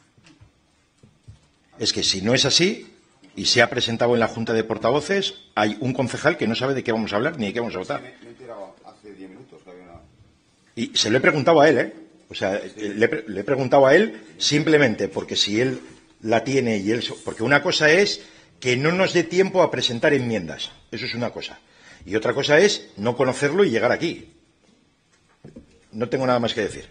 Es que si no es así y se ha presentado en la Junta de Portavoces, hay un concejal que no sabe de qué vamos a hablar ni de qué vamos a votar. Me, me he enterado hace diez minutos que había una... Y se lo he preguntado a él, ¿eh? O sea, sí. le, le he preguntado a él simplemente porque si él la tiene y él... Porque una cosa es que no nos dé tiempo a presentar enmiendas. Eso es una cosa. Y otra cosa es no conocerlo y llegar aquí. No tengo nada más que decir.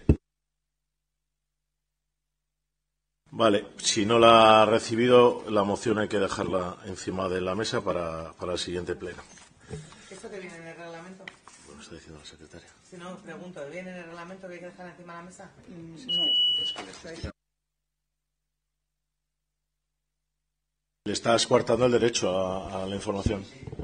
Vale, si no la ha recibido, la moción hay que dejarla encima de la mesa para, para el siguiente pleno. ¿Esto que viene en el reglamento? Bueno, está diciendo la secretaria. Si no, os pregunto, ¿viene en el reglamento que hay que dejar encima de la mesa? No. Le estás coartando el derecho a, a la información.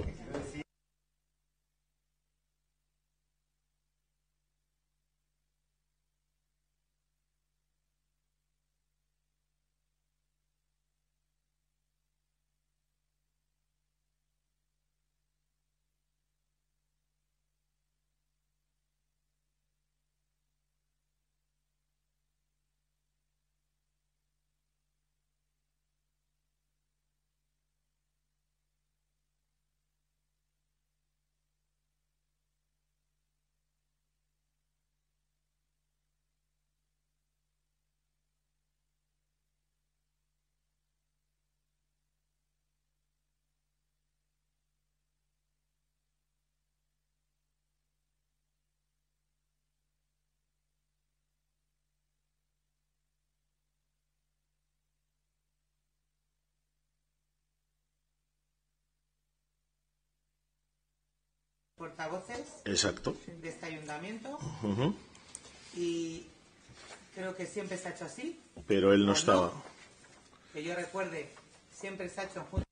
Portavoces. Exacto. De este ayuntamiento. Uh-huh. Y creo que siempre se ha hecho así. Pero él no estaba. No, que yo recuerde, siempre se ha hecho en junta.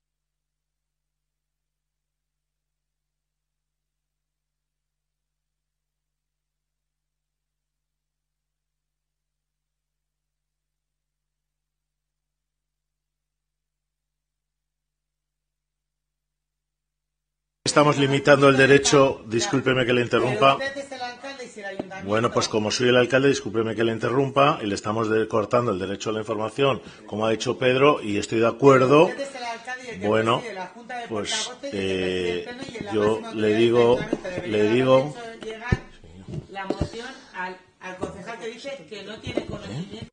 Estamos limitando el derecho, discúlpeme que le interrumpa. Pero usted es el alcalde y si el ayuntamiento... Bueno, pues como soy el alcalde, discúlpeme que le interrumpa y le estamos de, cortando el derecho a la información, como ha dicho Pedro, y estoy de acuerdo. Usted es el alcalde y el que bueno, preside la Junta de pues Portavoces eh, y el yo máxima le digo, autoridad le digo. Llegar la moción al, al concejal que dice que no tiene conocimiento.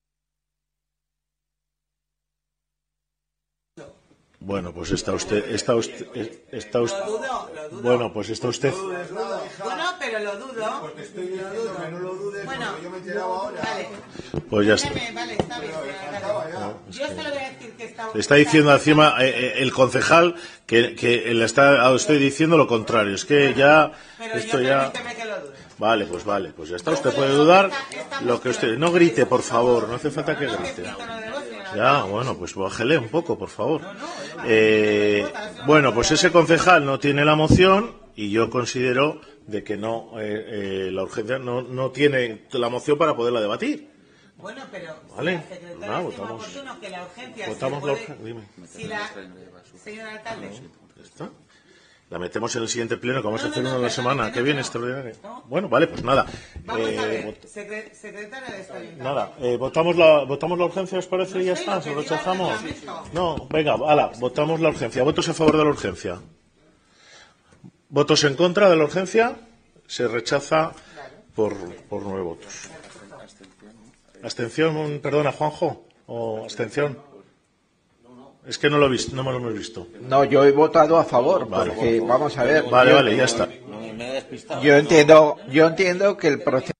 Bueno, pues está usted, está usted, está usted. Lo dudo, lo dudo. Bueno, pues está usted. Bueno, pero lo dudo. Porque estoy diciendo que no lo dudes, bueno, porque yo me he enterado ahora. Vale. Pues ya está. Vale, está bien. No, es yo que... se lo voy a decir que está. Le está diciendo encima eh, eh, el concejal que, que le está a usted diciendo lo contrario. Es que ya pero esto yo ya. Que lo dude. Vale, pues vale, pues ya está. Usted puede dudar lo que usted. No grite, por favor. No hace falta que grite. Ya, bueno, pues bájele un poco, por favor. Eh, bueno, pues ese concejal no tiene la moción y yo considero de que no, eh, eh, la urgencia no, no tiene la moción para poderla debatir. Bueno, pero vale, si la pues nada, votamos. Que la urgencia votamos puede, la urgencia. Dime. Si la, señor alcalde. ¿Ya está? La metemos en el siguiente pleno, que vamos no, a hacer no, uno no, la no, semana. no, que viene no, extraordinario. No. Bueno, vale, pues nada. Vamos eh, a ver, vot... secre secretaria de esta ayuntamiento. Nada, eh, votamos la votamos la urgencia, ¿os parece? No y ya sé, está, se lo rechazamos. No, venga, hala, votamos la urgencia. ¿Votos a favor de la urgencia? ¿Votos en contra de la urgencia? Se rechaza por, por nueve votos. ¿Abstención, perdona, Juanjo? ¿O abstención? Es que no lo he visto, no me lo hemos visto. No, yo he votado a favor, Vale. porque vamos a ver. Vale, yo, vale, ya está. Me he despistado. Yo entiendo, yo entiendo que el proceso.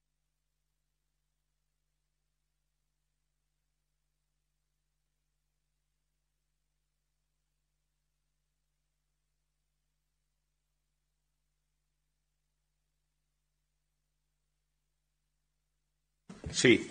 Sí.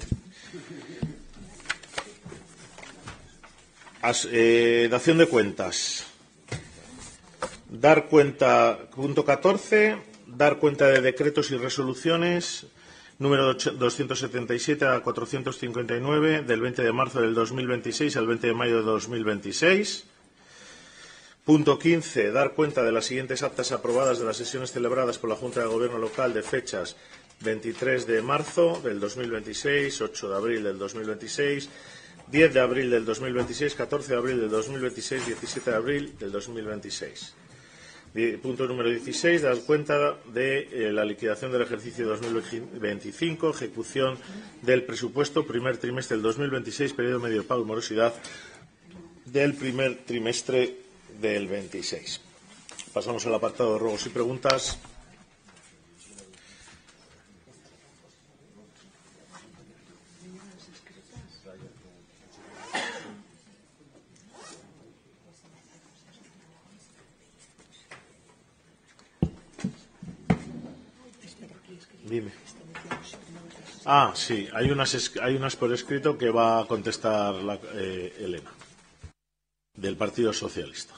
As, eh, dación de cuentas. Dar cuenta, punto catorce, dar cuenta de decretos y resoluciones número doscientos setenta y siete a cuatrocientos cincuenta y nueve del veinte de marzo del dos mil veintiséis al veinte de mayo de dos mil veintiséis. Punto quince, dar cuenta de las siguientes actas aprobadas de las sesiones celebradas por la Junta de Gobierno Local de fechas veintitrés de marzo del dos mil veintiséis, ocho de abril del dos mil veintiséis, diez de abril del dos mil veintiséis, catorce de abril del dos mil veintiséis, diecisiete de abril del dos mil veintiséis. Punto número dieciséis, dar cuenta de eh, la liquidación del ejercicio dos mil veinticinco, ejecución del presupuesto, primer trimestre del dos mil veintiséis, periodo medio de pago y morosidad del primer trimestre del veintiséis. Pasamos al apartado de ruegos y preguntas. Dime. Ah, sí, hay unas, hay unas por escrito que va a contestar la, eh, Elena, del Partido Socialista.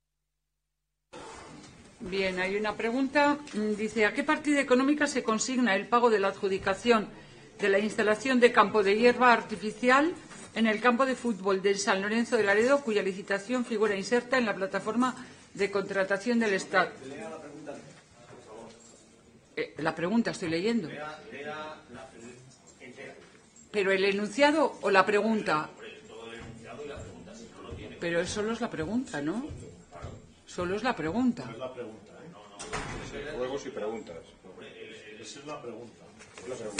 Bien, hay una pregunta. Dice, ¿a qué partida económica se consigna el pago de la adjudicación de la instalación de campo de hierba artificial en el campo de fútbol de San Lorenzo de Laredo, cuya licitación figura inserta en la plataforma de contratación del Estado? Eh, la pregunta estoy leyendo. ¿Pero el enunciado o la pregunta? Pero eso solo es la pregunta, ¿no? Solo es la pregunta. Es la pregunta, ¿eh? Ruegos y preguntas. Esa es la pregunta. Es la pregunta.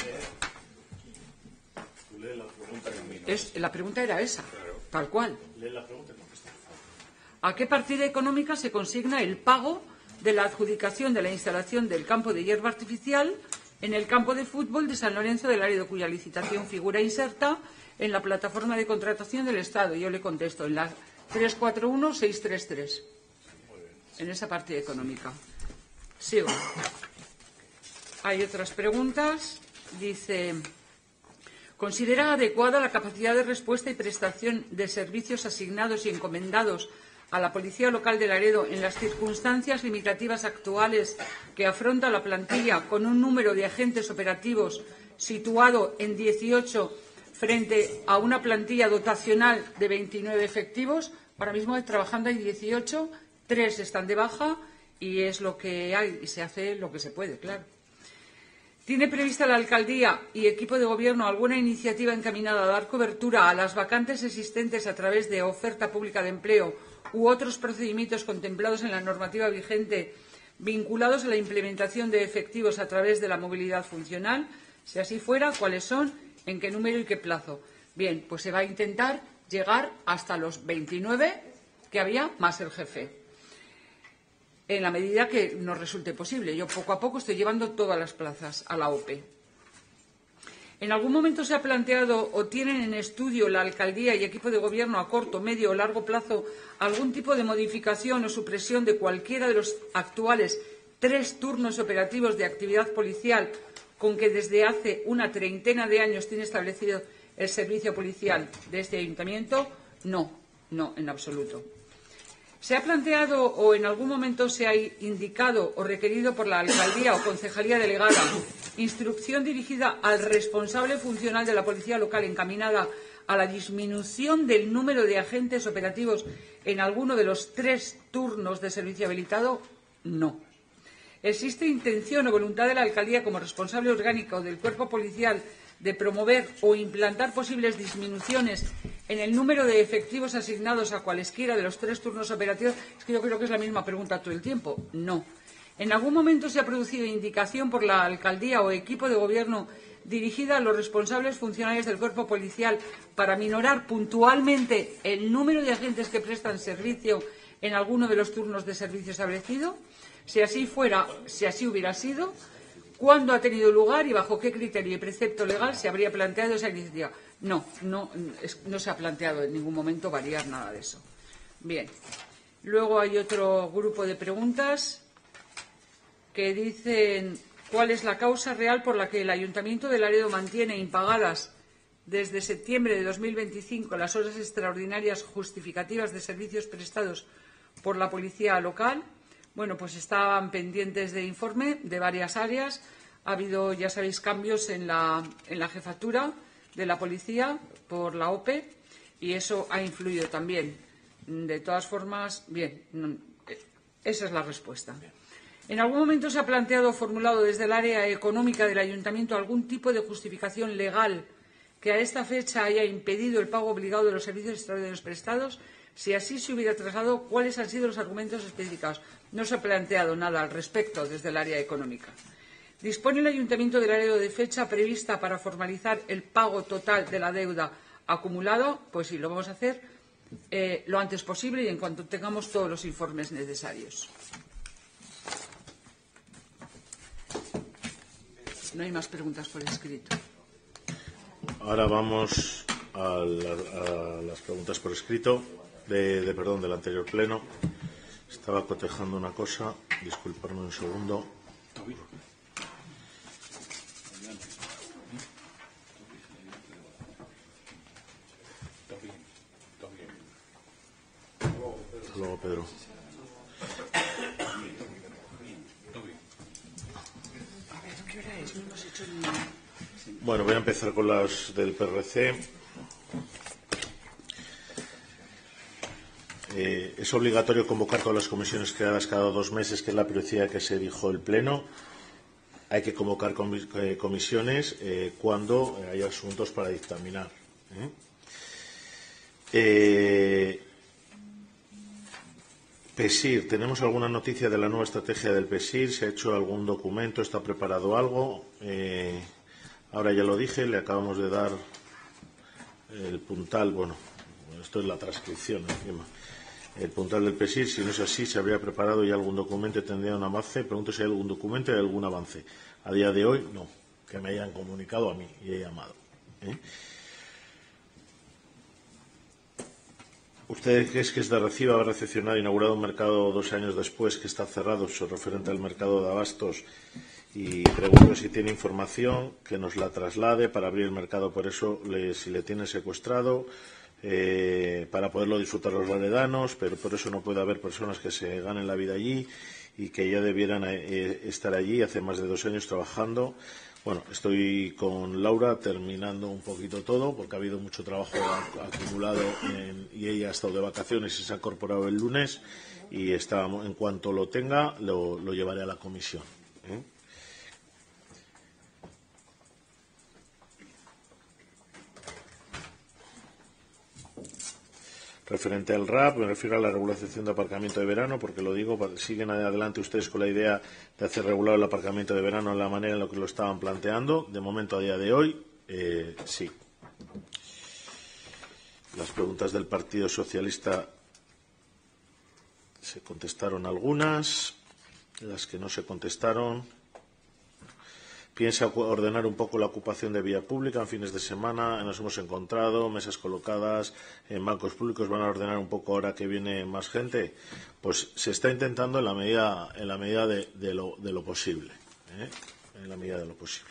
Tú lees la pregunta que Es, la pregunta era esa, tal cual. Lee la pregunta y contesta. ¿A qué partida económica se consigna el pago de la adjudicación de la instalación del campo de hierba artificial en el campo de fútbol de San Lorenzo de Laredo, cuya licitación figura inserta en la plataforma de contratación del Estado? Yo le contesto en la tres cuatro uno seis tres tres, en esa partida económica. Sigo. Hay otras preguntas. Dice, ¿considera adecuada la capacidad de respuesta y prestación de servicios asignados y encomendados a la Policía Local de Laredo en las circunstancias limitativas actuales que afronta la plantilla, con un número de agentes operativos situado en dieciocho frente a una plantilla dotacional de veintinueve efectivos? Ahora mismo trabajando hay dieciocho, tres están de baja y es lo que hay y se hace lo que se puede, claro. ¿Tiene prevista la Alcaldía y equipo de Gobierno alguna iniciativa encaminada a dar cobertura a las vacantes existentes a través de oferta pública de empleo u otros procedimientos contemplados en la normativa vigente vinculados a la implementación de efectivos a través de la movilidad funcional? Si así fuera, ¿cuáles son? ¿En qué número y qué plazo? Bien, pues se va a intentar llegar hasta los veintinueve que había, más el jefe, en la medida que nos resulte posible. Yo poco a poco estoy llevando todas las plazas a la O P E. ¿En algún momento se ha planteado o tienen en estudio la Alcaldía y equipo de Gobierno a corto, medio o largo plazo algún tipo de modificación o supresión de cualquiera de los actuales tres turnos operativos de actividad policial con que desde hace una treintena de años tiene establecido el servicio policial de este ayuntamiento? No, no, en absoluto. ¿Se ha planteado o en algún momento se ha indicado o requerido por la Alcaldía o Concejalía Delegada instrucción dirigida al responsable funcional de la Policía Local encaminada a la disminución del número de agentes operativos en alguno de los tres turnos de servicio habilitado? No. ¿Existe intención o voluntad de la Alcaldía como responsable orgánico del cuerpo policial de promover o implantar posibles disminuciones en el número de efectivos asignados a cualesquiera de los tres turnos operativos? Es que yo creo que es la misma pregunta todo el tiempo. No. ¿En algún momento se ha producido indicación por la Alcaldía o equipo de Gobierno dirigida a los responsables funcionarios del cuerpo policial para minorar puntualmente el número de agentes que prestan servicio en alguno de los turnos de servicio establecido? Si así fuera, si así hubiera sido, ¿cuándo ha tenido lugar y bajo qué criterio y precepto legal se habría planteado esa iniciativa? No, no, no se ha planteado en ningún momento variar nada de eso. Bien. Luego hay otro grupo de preguntas que dicen cuál es la causa real por la que el Ayuntamiento de Laredo mantiene impagadas desde septiembre de dos mil veinticinco las horas extraordinarias justificativas de servicios prestados por la policía local. Bueno, pues estaban pendientes de informe de varias áreas. Ha habido, ya sabéis, cambios en la, en la jefatura de la policía por la O P E y eso ha influido también. De todas formas, bien, esa es la respuesta. ¿En algún momento se ha planteado o formulado desde el área económica del Ayuntamiento algún tipo de justificación legal que a esta fecha haya impedido el pago obligado de los servicios extraordinarios prestados? Si así se hubiera trasladado, ¿cuáles han sido los argumentos especificados? No se ha planteado nada al respecto desde el área económica. ¿Dispone el Ayuntamiento de Laredo de fecha prevista para formalizar el pago total de la deuda acumulada? Pues sí, lo vamos a hacer eh, lo antes posible y en cuanto tengamos todos los informes necesarios. No hay más preguntas por escrito. Ahora vamos a, la, a las preguntas por escrito de, de perdón del anterior pleno. Estaba cotejando una cosa, disculparme un segundo. Hasta luego, Pedro. Bueno, voy a empezar con las del P R C. Eh, es obligatorio convocar todas las comisiones creadas cada dos meses, que es la prioridad que se dijo el Pleno. Hay que convocar comis eh, comisiones eh, cuando hay asuntos para dictaminar. ¿eh? Eh, PESIR, ¿tenemos alguna noticia de la nueva estrategia del PESIR? ¿Se ha hecho algún documento? ¿Está preparado algo? Eh, ahora ya lo dije, le acabamos de dar el puntal, bueno, esto es la transcripción encima. El puntal del PESIR, si no es así, se habría preparado ya algún documento y tendría un avance. Pregunto si hay algún documento y hay algún avance. A día de hoy, no, que me hayan comunicado a mí y he llamado. ¿eh? ¿Usted cree que es de recibo haber recepcionado e inaugurado un mercado dos años después que está cerrado, eso referente al mercado de abastos? Y pregunto si tiene información que nos la traslade para abrir el mercado, por eso le, si le tiene secuestrado, eh, para poderlo disfrutar los laredanos, pero por eso no puede haber personas que se ganen la vida allí y que ya debieran eh, estar allí hace más de dos años trabajando. Bueno, estoy con Laura terminando un poquito todo porque ha habido mucho trabajo acumulado en, y ella ha estado de vacaciones y se ha incorporado el lunes y está, en cuanto lo tenga lo, lo llevaré a la comisión. ¿eh? Referente al R A P, me refiero a la regulación de aparcamiento de verano, porque lo digo, siguen adelante ustedes con la idea de hacer regular el aparcamiento de verano en la manera en la que lo estaban planteando. De momento, a día de hoy, eh, sí. Las preguntas del Partido Socialista se contestaron algunas, las que no se contestaron. Piensa ordenar un poco la ocupación de vía pública en fines de semana. Nos hemos encontrado mesas colocadas en bancos públicos. ¿Van a ordenar un poco ahora que viene más gente? Pues se está intentando en la medida, en la medida de, de, lo, de lo posible. ¿eh? En la medida de lo posible.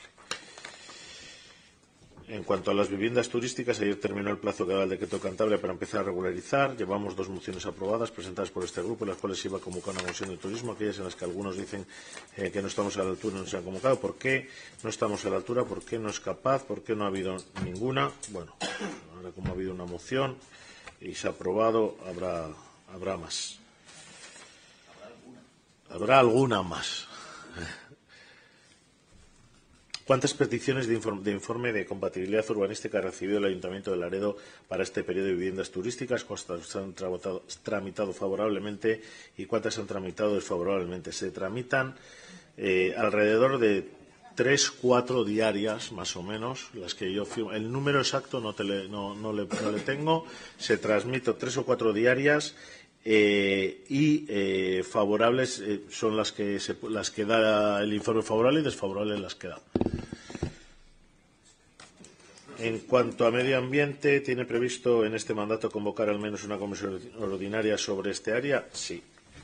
En cuanto a las viviendas turísticas, ayer terminó el plazo que daba el decreto Cantabria para empezar a regularizar. Llevamos dos mociones aprobadas presentadas por este grupo, en las cuales se iba a convocar una comisión de turismo, aquellas en las que algunos dicen eh, que no estamos a la altura y no se han convocado. ¿Por qué no estamos a la altura? ¿Por qué no es capaz? ¿Por qué no ha habido ninguna? Bueno, ahora como ha habido una moción y se ha aprobado, habrá, habrá más. Habrá alguna más. ¿Cuántas peticiones de informe, de informe de compatibilidad urbanística ha recibido el Ayuntamiento de Laredo para este periodo de viviendas turísticas? ¿Cuántas se han tramitado, tramitado favorablemente y cuántas se han tramitado desfavorablemente? Se tramitan eh, alrededor de tres, cuatro diarias, más o menos, las que yo firmo. El número exacto no, te le, no, no, le, no le tengo. Se transmito tres o cuatro diarias eh, y eh, favorables eh, son las que, se, las que da el informe favorable y desfavorable las que da. En cuanto a medio ambiente, ¿tiene previsto en este mandato convocar al menos una comisión ordinaria sobre este área? Sí.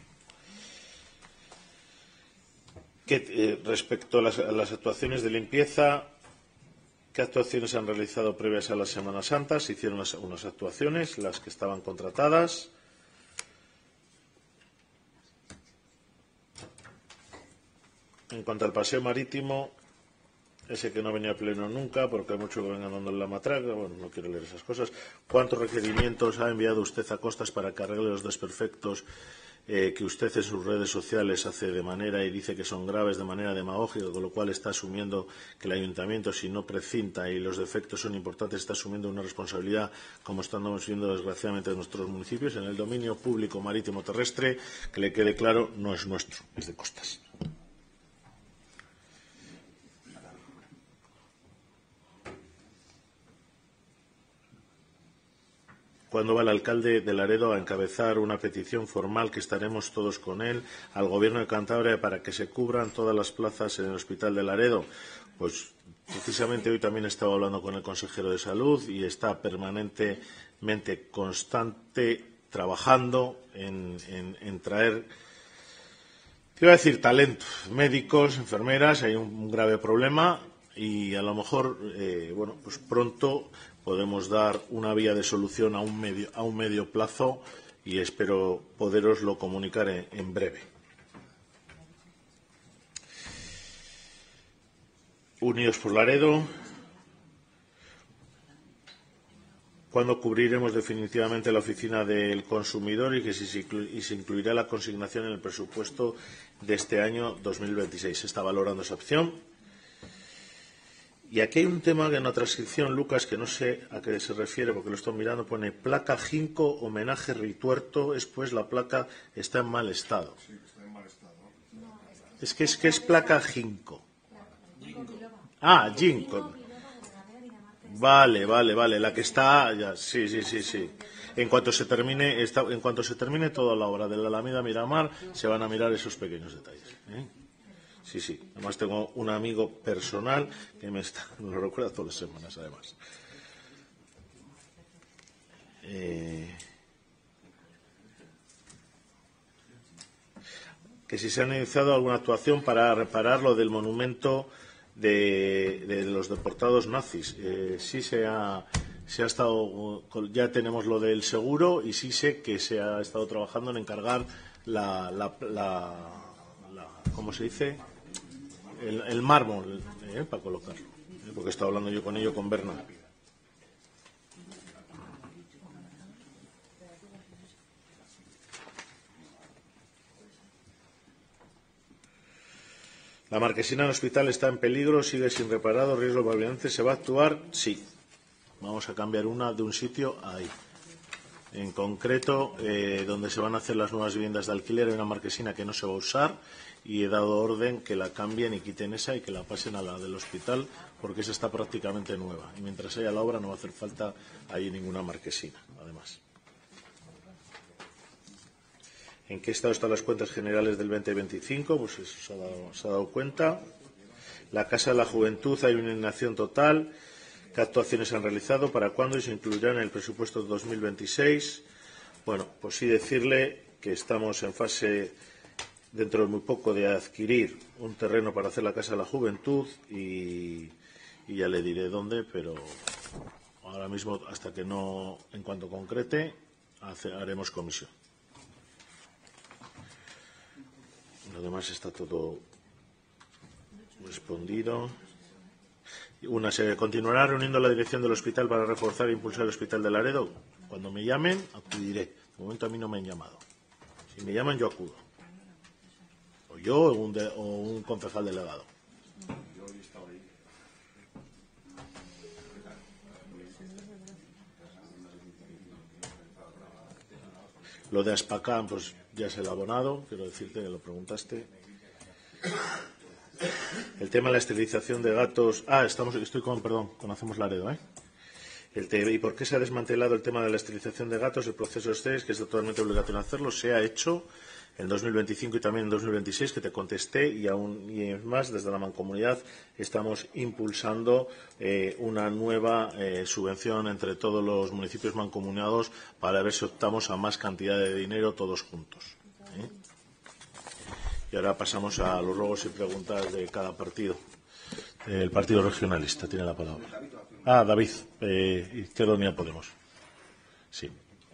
Que, eh, respecto a las, a las actuaciones de limpieza, ¿qué actuaciones se han realizado previas a la Semana Santa? Se hicieron las, unas actuaciones, las que estaban contratadas. En cuanto al paseo marítimo, ese que no venía a pleno nunca, porque hay mucho que vengan dando la matraca, bueno, no quiero leer esas cosas. ¿Cuántos requerimientos ha enviado usted a Costas para que arregle los desperfectos eh, que usted en sus redes sociales hace de manera y dice que son graves de manera demagógica, con lo cual está asumiendo que el ayuntamiento, si no precinta y los defectos son importantes, está asumiendo una responsabilidad, como estamos viendo desgraciadamente en nuestros municipios, en el dominio público marítimo terrestre, que le quede claro, no es nuestro, es de Costas. ¿Cuándo va el alcalde de Laredo a encabezar una petición formal, que estaremos todos con él, al Gobierno de Cantabria para que se cubran todas las plazas en el Hospital de Laredo? Pues precisamente hoy también he estado hablando con el consejero de Salud y está permanentemente constante trabajando en, en, en traer, quiero decir, talento, médicos, enfermeras. Hay un, un grave problema y a lo mejor, eh, bueno, pues pronto podemos dar una vía de solución a un medio, a un medio plazo y espero poderoslo comunicar en, en breve. Unidos por Laredo. ¿Cuándo cubriremos definitivamente la oficina del consumidor y que si se, inclu y se incluirá la consignación en el presupuesto de este año dos mil veintiséis? Se está valorando esa opción. Y aquí hay un tema que en la transcripción, Lucas, que no sé a qué se refiere porque lo estoy mirando, pone placa Ginkgo, homenaje Rituerto, es pues la placa está en mal estado. Sí, está en mal estado. Es que es, que es placa Ginkgo. Ah, Ginkgo. Vale, vale, vale, la que está, ya, sí, sí, sí, sí. En cuanto se termine, esta, en cuanto se termine toda la obra de la Alameda Miramar, se van a mirar esos pequeños detalles, ¿eh? Sí, sí. Además tengo un amigo personal que me, está, me lo recuerda todas las semanas, además. Eh, que si se ha iniciado alguna actuación para reparar lo del monumento de, de los deportados nazis. Eh, sí se ha, se ha estado, ya tenemos lo del seguro y sí sé que se ha estado trabajando en encargar la, la, la, la ¿cómo se dice? El, el mármol, eh, para colocarlo, eh, porque he estado hablando yo con ello con Berna. La marquesina del hospital está en peligro, sigue sin reparado, riesgo permanente. ¿Se va a actuar? Sí. Vamos a cambiar una de un sitio a ahí. En concreto, eh, donde se van a hacer las nuevas viviendas de alquiler, hay una marquesina que no se va a usar y he dado orden que la cambien y quiten esa y que la pasen a la del hospital porque esa está prácticamente nueva. Y mientras haya la obra no va a hacer falta ahí ninguna marquesina, además. ¿En qué estado están las cuentas generales del veinte veinticinco? Pues eso se ha dado, se ha dado cuenta. La Casa de la Juventud, hay una inacción total. ¿Qué actuaciones se han realizado? ¿Para cuándo? ¿Y se incluirán en el presupuesto de dos mil veintiséis? Bueno, pues sí decirle que estamos en fase, dentro de muy poco, de adquirir un terreno para hacer la Casa de la Juventud y, y ya le diré dónde, pero ahora mismo, hasta que no, en cuanto concrete, hace, haremos comisión. Lo demás está todo respondido. Una, ¿se continuará reuniendo la dirección del hospital para reforzar e impulsar el hospital de Laredo? Cuando me llamen, acudiré. De momento a mí no me han llamado. Si me llaman, yo acudo. O yo o un, de, o un concejal delegado. Lo de Aspacán, pues ya es el abonado. Quiero decirte que lo preguntaste. El tema de la esterilización de gatos. Ah, estamos, estoy con, perdón, con Hacemos Laredo, ¿eh? El te, ¿Y por qué se ha desmantelado el tema de la esterilización de gatos? El proceso de estrés, que es totalmente obligatorio hacerlo, se ha hecho en dos mil veinticinco y también en dos mil veintiséis, que te contesté, y aún y más, desde la Mancomunidad estamos impulsando eh, una nueva eh, subvención entre todos los municipios mancomunados para ver si optamos a más cantidad de dinero todos juntos. ¿eh? Y ahora pasamos a los ruegos y preguntas de cada partido. El Partido Regionalista tiene la palabra. Ah, David, eh, Izquierda Unida Podemos. Sí.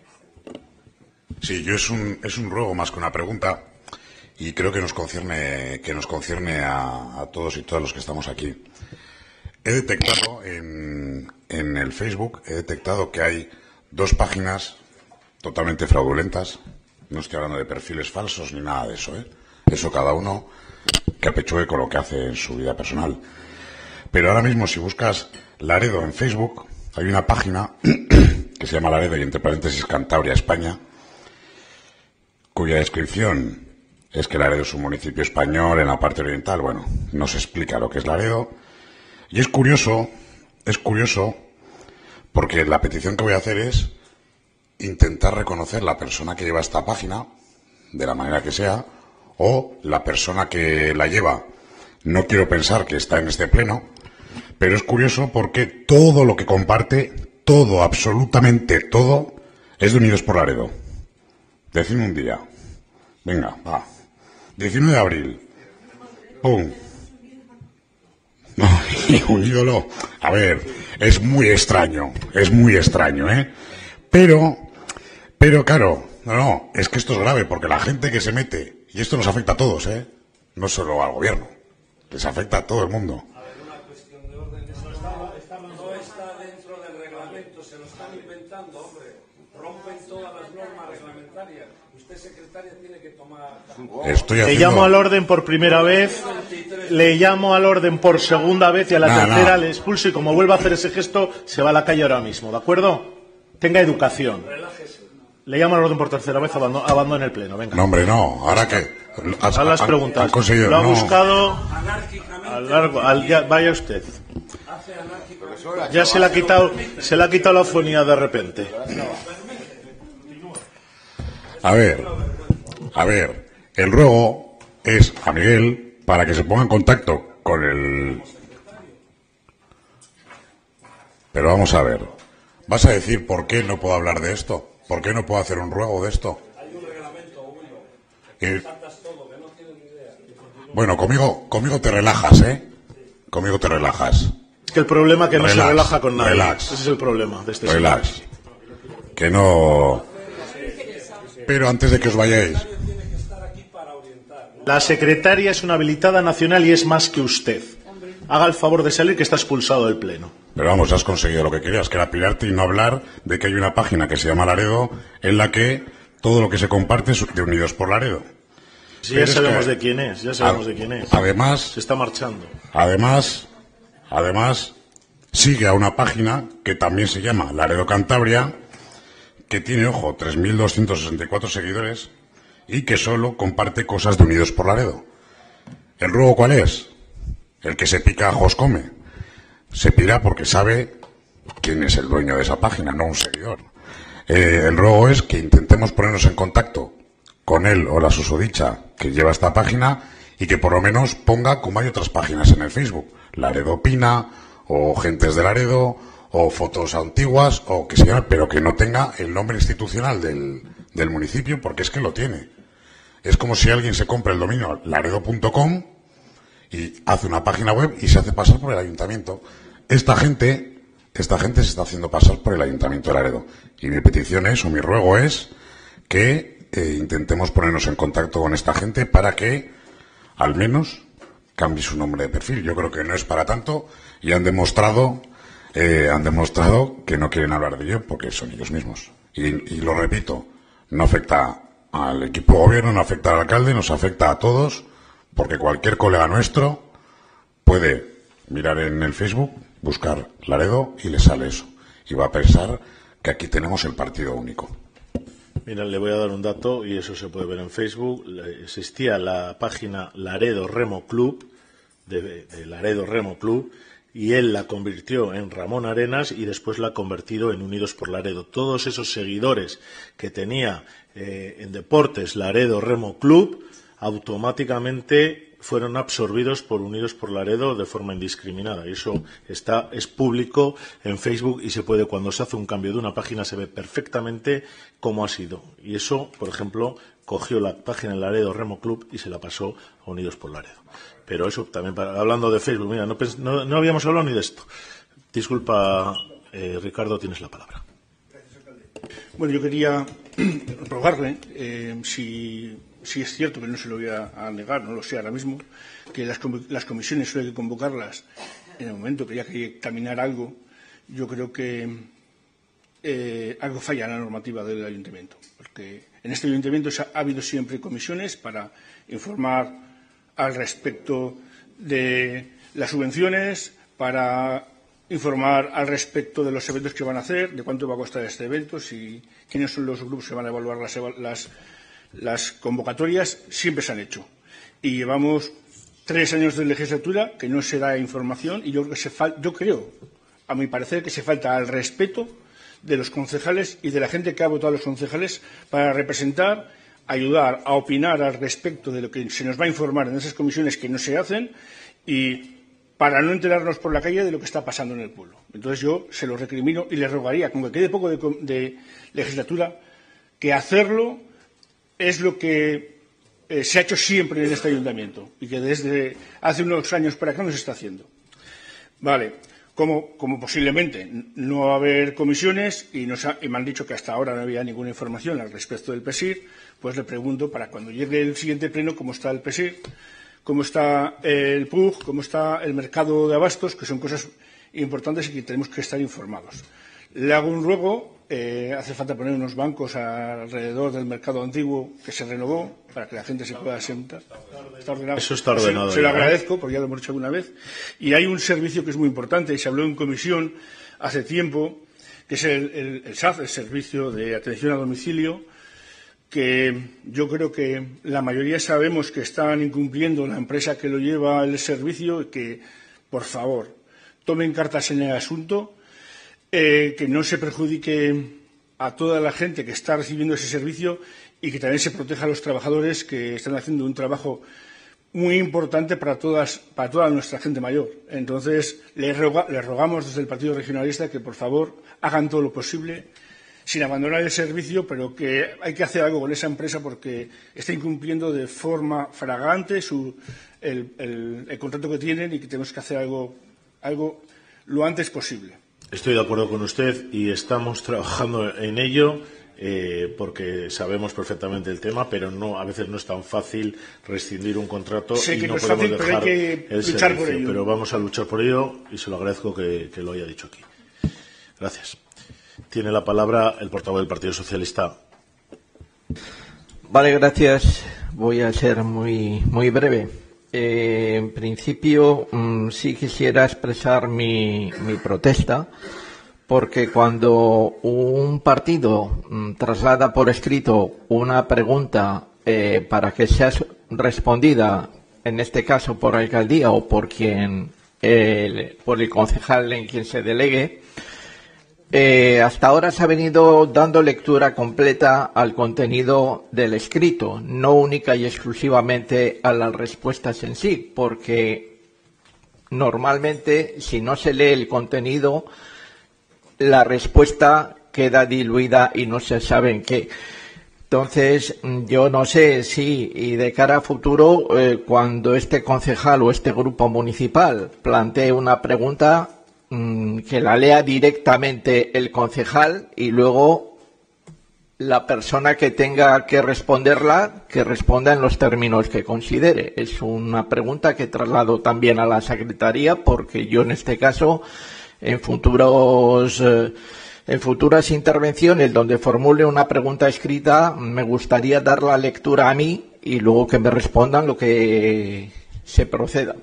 Sí, yo es un, es un ruego más que una pregunta, y creo que nos concierne, que nos concierne a, a todos y todas los que estamos aquí. He detectado en, en el Facebook, he detectado que hay dos páginas totalmente fraudulentas. No estoy hablando de perfiles falsos ni nada de eso, ¿eh? Eso cada uno que apechue con lo que hace en su vida personal. Pero ahora mismo, si buscas Laredo en Facebook, hay una página que se llama Laredo y entre paréntesis Cantabria, España, cuya descripción es que Laredo es un municipio español en la parte oriental. Bueno, no se explica lo que es Laredo. Y es curioso, es curioso, porque la petición que voy a hacer es intentar reconocer la persona que lleva esta página, de la manera que sea, o la persona que la lleva. No quiero pensar que está en este pleno, pero es curioso porque todo lo que comparte, todo, absolutamente todo, es de Unidos por Laredo. Decidme un día. Venga, va. diecinueve de abril. ¡Pum! No, un ídolo. A ver, es muy extraño. Es muy extraño, ¿eh? Pero, pero claro, no, no, es que esto es grave porque la gente que se mete, y esto nos afecta a todos, ¿eh? No solo al gobierno, les afecta a todo el mundo. A ver, una cuestión de orden. Eso está, no está dentro del reglamento, se lo están inventando, hombre. Rompen todas las normas reglamentarias. Usted, secretaria, tiene que tomar... Estoy le haciendo... llamo al orden por primera vez, le llamo al orden por segunda vez y a la nah, tercera nah. le expulso, y como vuelva a hacer ese gesto, se va a la calle ahora mismo, ¿de acuerdo? Tenga educación. Le llamo al orden por tercera vez, abandone, abandone el pleno, venga. No, hombre, no. Ahora que... A las preguntas. Han conseguido, lo ha no. buscado al largo, al, ya, vaya usted. Ya se le ha quitado, se le ha quitado la fonía de repente. A ver, a ver, el ruego es a Miguel para que se ponga en contacto con el... Pero vamos a ver, ¿vas a decir por qué no puedo hablar de esto? ¿Por qué no puedo hacer un ruego de esto? Hay un reglamento, Julio. Y... Saltas todo, que no tienes ni idea. Bueno, conmigo, conmigo te relajas, ¿eh? Conmigo te relajas. Es que el problema es que no Relax, se relaja con nadie. relax. Ese es el problema de este Relax. señor. Que no... Pero antes de que os vayáis... La secretaria es una habilitada nacional y es más que usted. Haga el favor de salir, que está expulsado del pleno. Pero vamos, has conseguido lo que querías, que era pirarte y no hablar de que hay una página que se llama Laredo en la que todo lo que se comparte es de Unidos por Laredo. Sí, ya sabemos de quién es, ya sabemos de quién es. Además... Se está marchando. Además, además, sigue a una página que también se llama Laredo Cantabria, que tiene, ojo, tres mil doscientos sesenta y cuatro seguidores y que solo comparte cosas de Unidos por Laredo. ¿El ruego cuál es? El que se pica ajos come. Se pira porque sabe quién es el dueño de esa página, no un seguidor. Eh, el ruego es que intentemos ponernos en contacto con él o la susodicha que lleva esta página y que por lo menos ponga como hay otras páginas en el Facebook. Laredo Opina, o Gentes de Laredo, o fotos antiguas, o que sea, pero que no tenga el nombre institucional del, del municipio, porque es que lo tiene. Es como si alguien se compra el dominio laredo punto com y hace una página web y se hace pasar por el ayuntamiento. Esta gente, esta gente se está haciendo pasar por el ayuntamiento de Laredo. Y mi petición es, o mi ruego es, que eh, intentemos ponernos en contacto con esta gente para que, al menos, cambie su nombre de perfil. Yo creo que no es para tanto y han demostrado, eh, han demostrado que no quieren hablar de ello porque son ellos mismos. Y, y lo repito, no afecta al equipo de gobierno, no afecta al alcalde, nos afecta a todos, porque cualquier colega nuestro puede mirar en el Facebook, buscar Laredo y le sale eso. Y va a pensar que aquí tenemos el partido único. Mira, le voy a dar un dato y eso se puede ver en Facebook. Existía la página Laredo Remo Club, de, de Laredo Remo Club, y él la convirtió en Ramón Arenas y después la ha convertido en Unidos por Laredo. Todos esos seguidores que tenía eh, en Deportes Laredo Remo Club automáticamente fueron absorbidos por Unidos por Laredo de forma indiscriminada. Y eso está, es público en Facebook y se puede, cuando se hace un cambio de una página, se ve perfectamente cómo ha sido. Y eso, por ejemplo, cogió la página en Laredo Remo Club y se la pasó a Unidos por Laredo. Pero eso también, para, hablando de Facebook, mira, no, no, no habíamos hablado ni de esto. Disculpa, eh, Ricardo, tienes la palabra. Bueno, yo quería rogarle, eh, si, si es cierto, que no se lo voy a, a negar, no lo sé ahora mismo, que las, las comisiones suele convocarlas en el momento que haya que examinar algo. Yo creo que eh, algo falla en la normativa del ayuntamiento, porque en este ayuntamiento ha habido siempre comisiones para informar al respecto de las subvenciones, para informar al respecto de los eventos que van a hacer, de cuánto va a costar este evento, si quiénes son los grupos que van a evaluar las, las, las convocatorias, siempre se han hecho. Y llevamos tres años de legislatura que no se da información y yo creo, que se fal yo creo, a mi parecer, que se falta al respeto de los concejales y de la gente que ha votado a los concejales para representar, ayudar a opinar al respecto de lo que se nos va a informar en esas comisiones que no se hacen y para no enterarnos por la calle de lo que está pasando en el pueblo. Entonces yo se lo recrimino y le rogaría, aunque quede poco de, de legislatura, que hacerlo es lo que eh, se ha hecho siempre en este ayuntamiento y que desde hace unos años para acá no se está haciendo. Vale, como, como posiblemente no va a haber comisiones y, nos ha, y me han dicho que hasta ahora no había ninguna información al respecto del P S I R, pues le pregunto para cuando llegue el siguiente pleno cómo está el P S I R, cómo está el P U G, cómo está el mercado de abastos, que son cosas importantes y que tenemos que estar informados. Le hago un ruego, eh, hace falta poner unos bancos alrededor del mercado antiguo que se renovó para que la gente se pueda sentar. Está ordenado. Eso está ordenado. Se, se lo agradezco, porque ya lo hemos hecho alguna vez. Y hay un servicio que es muy importante y se habló en comisión hace tiempo, que es el, el, el S A F, el Servicio de Atención a Domicilio, que yo creo que la mayoría sabemos que están incumpliendo la empresa que lo lleva el servicio y que, por favor, tomen cartas en el asunto, eh, que no se perjudique a toda la gente que está recibiendo ese servicio y que también se proteja a los trabajadores que están haciendo un trabajo muy importante para, todas, para toda nuestra gente mayor. Entonces, les, roga, les rogamos desde el Partido Regionalista que, por favor, hagan todo lo posible sin abandonar el servicio, pero que hay que hacer algo con esa empresa porque está incumpliendo de forma flagrante su, el, el, el contrato que tienen y que tenemos que hacer algo, algo lo antes posible. Estoy de acuerdo con usted y estamos trabajando en ello eh, porque sabemos perfectamente el tema, pero no, a veces no es tan fácil rescindir un contrato sé y que no, no podemos es fácil, dejar pero hay que el luchar servicio. por ello. Pero vamos a luchar por ello y se lo agradezco que, que lo haya dicho aquí. Gracias. Tiene la palabra el portavoz del Partido Socialista. Vale, gracias. Voy a ser muy, muy breve. Eh, en principio, mmm, sí quisiera expresar mi, mi protesta, porque cuando un partido mmm, traslada por escrito una pregunta eh, para que sea respondida, en este caso por la alcaldía o por quien, eh, por el concejal en quien se delegue, Eh, hasta ahora se ha venido dando lectura completa al contenido del escrito, no única y exclusivamente a las respuestas en sí, porque normalmente si no se lee el contenido, la respuesta queda diluida y no se sabe en qué. Entonces, yo no sé si, y de cara a futuro, eh, cuando este concejal o este grupo municipal plantee una pregunta, que la lea directamente el concejal y luego la persona que tenga que responderla, que responda en los términos que considere. Es una pregunta que traslado también a la Secretaría, porque yo en este caso, en futuros, eh, en futuras intervenciones donde formule una pregunta escrita, me gustaría dar la lectura a mí y luego que me respondan lo que se proceda.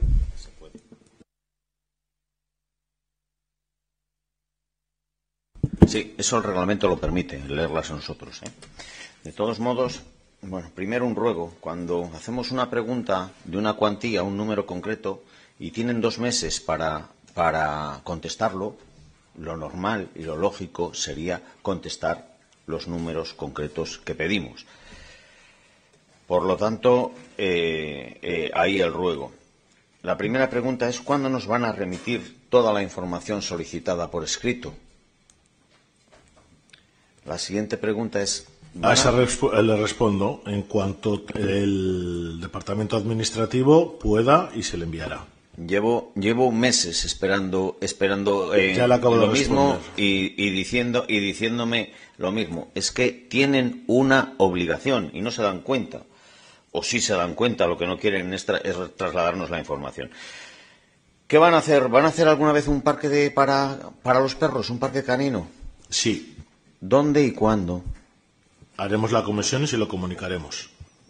Sí, eso el reglamento lo permite, leerlas a nosotros, ¿eh? De todos modos, bueno, primero un ruego. Cuando hacemos una pregunta de una cuantía, un número concreto, y tienen dos meses para, para contestarlo, lo normal y lo lógico sería contestar los números concretos que pedimos. Por lo tanto, eh, eh, ahí el ruego. La primera pregunta es ¿cuándo nos van a remitir toda la información solicitada por escrito? La siguiente pregunta es... A esa le respondo en cuanto el Departamento Administrativo pueda y se le enviará. Llevo, llevo meses esperando, esperando eh, ya le acabo lo de mismo y, y, diciendo, y diciéndome lo mismo. Es que tienen una obligación y no se dan cuenta. O sí se dan cuenta, lo que no quieren es, tra es trasladarnos la información. ¿Qué van a hacer? ¿Van a hacer alguna vez un parque de, para, para los perros, un parque canino? Sí. ¿Dónde y cuándo? Haremos la comisión y se lo comunicaremos.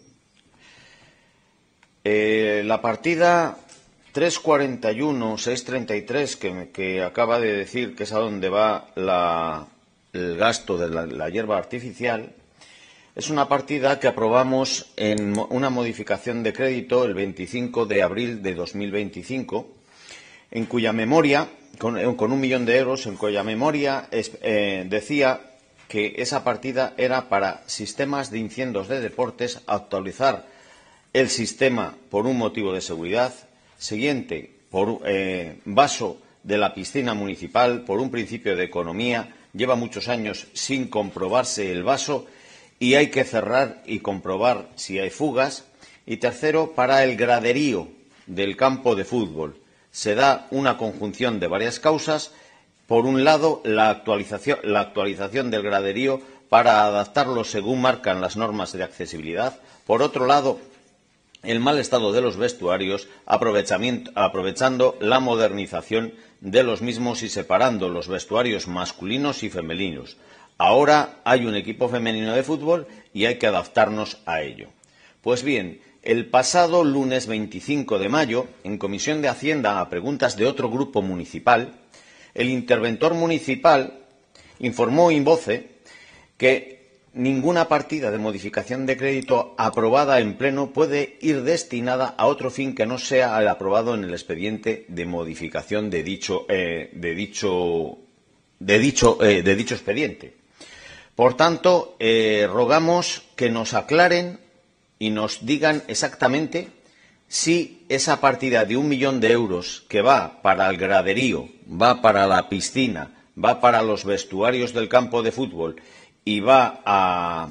Eh, la partida trescientos cuarenta y uno, seiscientos treinta y tres, que, que acaba de decir que es a donde va la, el gasto de la, la hierba artificial, es una partida que aprobamos en una modificación de crédito el veinticinco de abril de dos mil veinticinco, en cuya memoria, con, con un millón de euros, en cuya memoria es, eh, decía que esa partida era para sistemas de incendios de deportes, actualizar el sistema por un motivo de seguridad, siguiente, por eh, vaso de la piscina municipal, por un principio de economía, lleva muchos años sin comprobarse el vaso y hay que cerrar y comprobar si hay fugas. Y tercero, para el graderío del campo de fútbol. Se da una conjunción de varias causas. Por un lado, la actualización, la actualización del graderío para adaptarlo según marcan las normas de accesibilidad. Por otro lado, el mal estado de los vestuarios, aprovechando la modernización de los mismos y separando los vestuarios masculinos y femeninos. Ahora hay un equipo femenino de fútbol y hay que adaptarnos a ello. Pues bien, el pasado lunes veinticinco de mayo, en Comisión de Hacienda, a preguntas de otro grupo municipal, el interventor municipal informó in voce que ninguna partida de modificación de crédito aprobada en pleno puede ir destinada a otro fin que no sea el aprobado en el expediente de modificación de dicho, eh, de dicho, de dicho, eh, de dicho expediente. Por tanto, eh, rogamos que nos aclaren y nos digan exactamente si esa partida de un millón de euros que va para el graderío, va para la piscina, va para los vestuarios del campo de fútbol y va a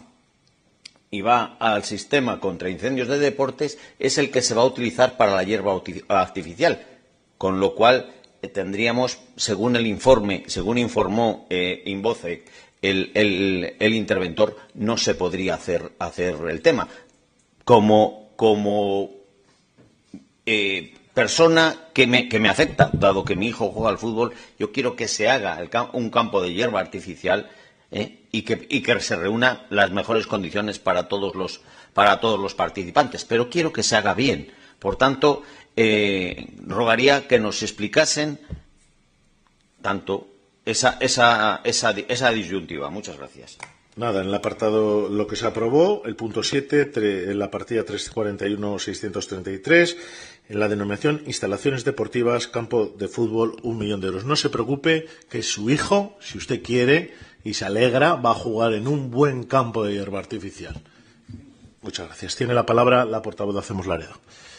y va al sistema contra incendios de deportes, es el que se va a utilizar para la hierba artificial, con lo cual eh, tendríamos, según el informe, según informó eh, in voce el, el, el interventor, no se podría hacer hacer el tema. Como como eh, persona que me, que me afecta, dado que mi hijo juega al fútbol, yo quiero que se haga el, un campo de hierba artificial ¿eh? y, que, y que se reúnan las mejores condiciones para todos los, para todos los participantes. Pero quiero que se haga bien. Por tanto, eh, rogaría que nos explicasen tanto esa, esa, esa, esa disyuntiva. Muchas gracias. Nada, en el apartado lo que se aprobó, el punto siete, en la partida trescientos cuarenta y uno, seiscientos treinta y tres, en la denominación instalaciones deportivas, campo de fútbol, un millón de euros. No se preocupe que su hijo, si usted quiere y se alegra, va a jugar en un buen campo de hierba artificial. Muchas gracias. Tiene la palabra la portavoz de Hacemos Laredo.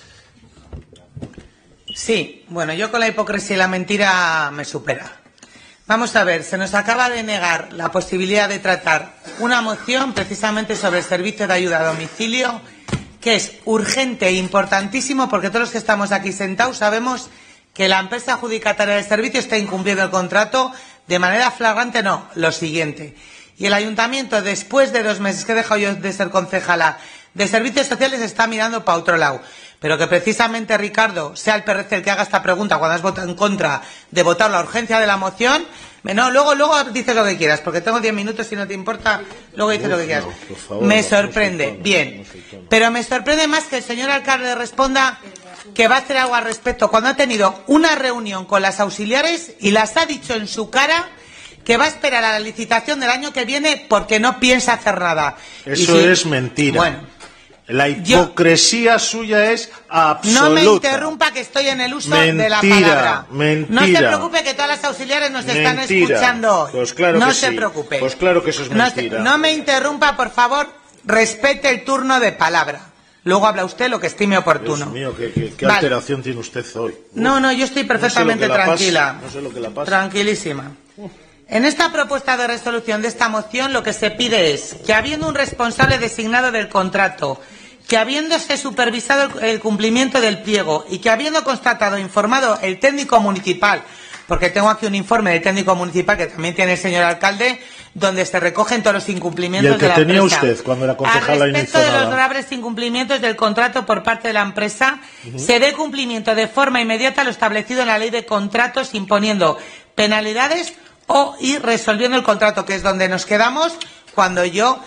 Sí, bueno, yo con la hipocresía y la mentira me supera. Vamos a ver, se nos acaba de negar la posibilidad de tratar una moción precisamente sobre el servicio de ayuda a domicilio, que es urgente e importantísimo porque todos los que estamos aquí sentados sabemos que la empresa adjudicataria del servicio está incumpliendo el contrato de manera flagrante. No, lo siguiente. Y el ayuntamiento, después de dos meses que he dejado yo de ser concejala de servicios sociales, está mirando para otro lado. Pero que precisamente, Ricardo, sea el P R C el que haga esta pregunta cuando has votado en contra de votar la urgencia de la moción. No, luego, luego dices lo que quieras, porque tengo diez minutos, si no te importa, luego dices lo que quieras. Me sorprende, bien. Pero me sorprende más que el señor alcalde responda que va a hacer algo al respecto, cuando ha tenido una reunión con las auxiliares y las ha dicho en su cara que va a esperar a la licitación del año que viene porque no piensa hacer nada. Eso si, es mentira. Bueno, La hipocresía Yo, suya es absoluta. No me interrumpa, que estoy en el uso mentira, de la palabra. Mentira. No se preocupe, que todas las auxiliares nos mentira. están escuchando hoy. Pues claro no que se sí. preocupe. Pues claro que eso es mentira. No, se, no me interrumpa, por favor. Respete el turno de palabra. Luego habla usted lo que estime oportuno. Dios mío, qué, qué, qué vale. alteración tiene usted hoy. Uf. No, no, yo estoy perfectamente no sé tranquila. Pasa, no sé lo que la pasa. Tranquilísima. En esta propuesta de resolución de esta moción lo que se pide es que, habiendo un responsable designado del contrato, que habiéndose supervisado el cumplimiento del pliego y que habiendo constatado e informado el técnico municipal, porque tengo aquí un informe del técnico municipal que también tiene el señor alcalde, donde se recogen todos los incumplimientos ¿Y el que de la tenía empresa. usted cuando era concejala Al y no respecto hizo de los nada? graves incumplimientos del contrato por parte de la empresa, uh-huh. se dé cumplimiento de forma inmediata a lo establecido en la ley de contratos, imponiendo penalidades o ir resolviendo el contrato, que es donde nos quedamos cuando yo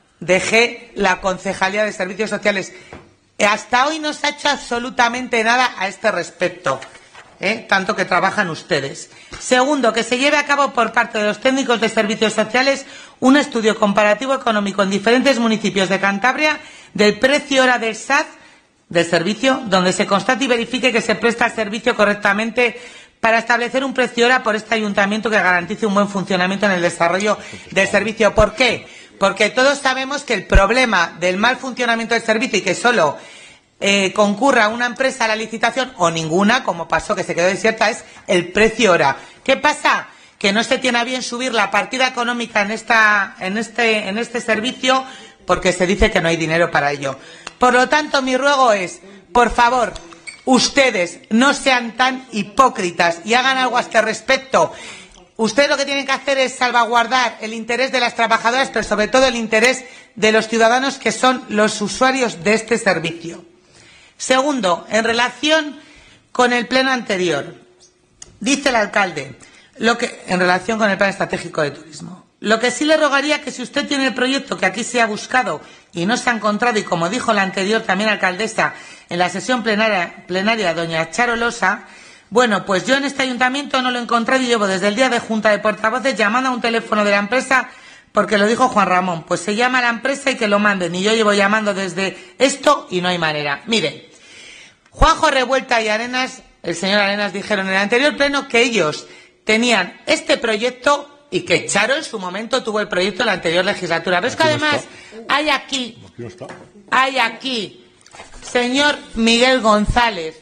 dejé la Concejalía de Servicios Sociales. Hasta hoy no se ha hecho absolutamente nada a este respecto, ¿eh? Tanto que trabajan ustedes. Segundo, que se lleve a cabo por parte de los técnicos de Servicios Sociales un estudio comparativo económico en diferentes municipios de Cantabria del precio hora del S A T del servicio, donde se constate y verifique que se presta el servicio correctamente, para establecer un precio hora por este ayuntamiento que garantice un buen funcionamiento en el desarrollo del servicio. ¿Por qué? Porque todos sabemos que el problema del mal funcionamiento del servicio y que solo eh, concurra una empresa a la licitación o ninguna, como pasó que se quedó desierta, es el precio hora. ¿Qué pasa? Que no se tiene a bien subir la partida económica en, esta, en, este, en este servicio porque se dice que no hay dinero para ello. Por lo tanto, mi ruego es, por favor, ustedes no sean tan hipócritas y hagan algo a este respecto. Ustedes lo que tienen que hacer es salvaguardar el interés de las trabajadoras, pero sobre todo el interés de los ciudadanos, que son los usuarios de este servicio. Segundo, en relación con el pleno anterior, dice el alcalde, lo que, en relación con el plan estratégico de turismo, lo que sí le rogaría que si usted tiene el proyecto que aquí se ha buscado y no se ha encontrado, y como dijo la anterior también alcaldesa en la sesión plenaria, plenaria doña Charo Losa, bueno, pues yo en este ayuntamiento no lo he encontrado y llevo desde el día de junta de portavoces llamando a un teléfono de la empresa, porque lo dijo Juan Ramón, pues se llama a la empresa y que lo manden, y yo llevo llamando desde esto y no hay manera. Mire, Juanjo Revuelta y Arenas, el señor Arenas, dijeron en el anterior pleno que ellos tenían este proyecto y que Charo en su momento tuvo el proyecto en la anterior legislatura. Pero es que además hay aquí, hay aquí, señor Miguel González,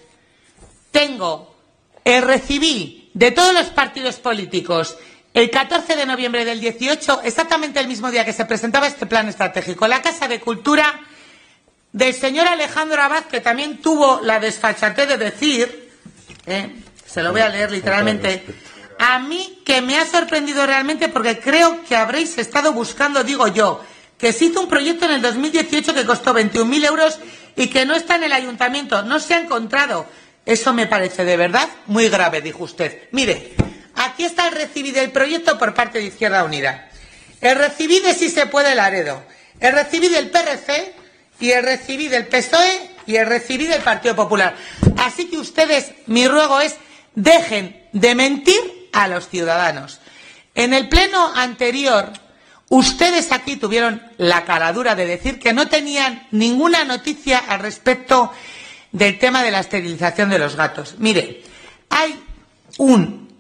tengo, eh, recibí de todos los partidos políticos el catorce de noviembre del dieciocho, exactamente el mismo día que se presentaba este plan estratégico, la Casa de Cultura del señor Alejandro Abad, que también tuvo la desfachatez de decir, eh, se lo voy a leer literalmente, a mí que me ha sorprendido realmente, porque creo que habréis estado buscando, digo yo, que se hizo un proyecto en el dos mil dieciocho que costó veintiún mil euros y que no está en el ayuntamiento, no se ha encontrado. Eso me parece de verdad muy grave, dijo usted. Mire, aquí está el recibí del proyecto por parte de Izquierda Unida, el recibí de Si se puede Laredo, el recibí del P R C y el recibí del P S O E y el recibí del Partido Popular. Así que ustedes, mi ruego es, dejen de mentir a los ciudadanos. En el pleno anterior, ustedes aquí tuvieron la caradura de decir que no tenían ninguna noticia al respecto del tema de la esterilización de los gatos. Mire, hay un,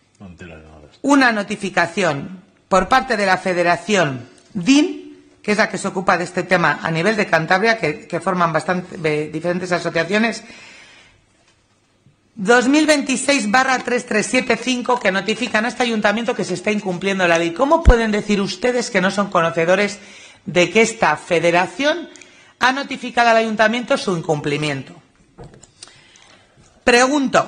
una notificación por parte de la Federación D I N, que es la que se ocupa de este tema a nivel de Cantabria, que, que forman bastante de diferentes asociaciones, dos mil veintiséis barra tres tres siete cinco, que notifican a este ayuntamiento que se está incumpliendo la ley. ¿Cómo pueden decir ustedes que no son conocedores de que esta federación ha notificado al ayuntamiento su incumplimiento? Pregunto,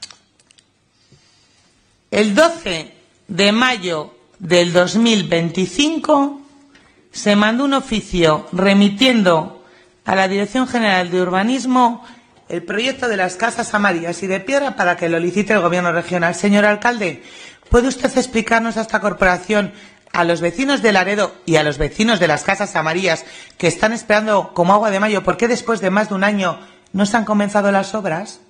el doce de mayo del dos mil veinticinco se mandó un oficio remitiendo a la Dirección General de Urbanismo el proyecto de las casas amarillas y de piedra para que lo licite el Gobierno regional. Señor alcalde, ¿puede usted explicarnos a esta corporación, a los vecinos de Laredo y a los vecinos de las casas amarillas que están esperando como agua de mayo, por qué después de más de un año no se han comenzado las obras?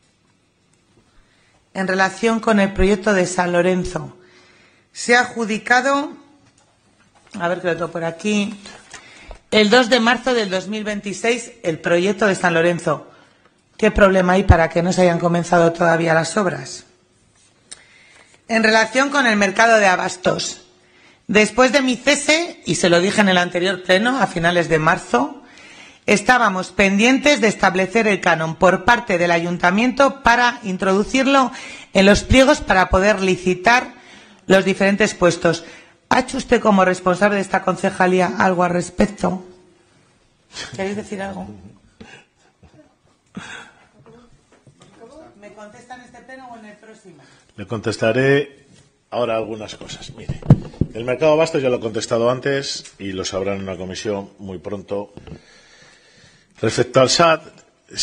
En relación con el proyecto de San Lorenzo, se ha adjudicado, a ver que lo tengo por aquí, el dos de marzo del dos mil veintiséis el proyecto de San Lorenzo. ¿Qué problema hay para que no se hayan comenzado todavía las obras? En relación con el mercado de abastos, después de mi cese, y se lo dije en el anterior pleno, a finales de marzo, estábamos pendientes de establecer el canon por parte del Ayuntamiento para introducirlo en los pliegos para poder licitar los diferentes puestos. ¿Ha hecho usted como responsable de esta concejalía algo al respecto? ¿Queréis decir algo? ¿Me contesta en este pleno o en el próximo? Le contestaré ahora algunas cosas. Mire, el mercado de abastos ya lo he contestado antes y lo sabrán en una comisión muy pronto. Respecto al S A T,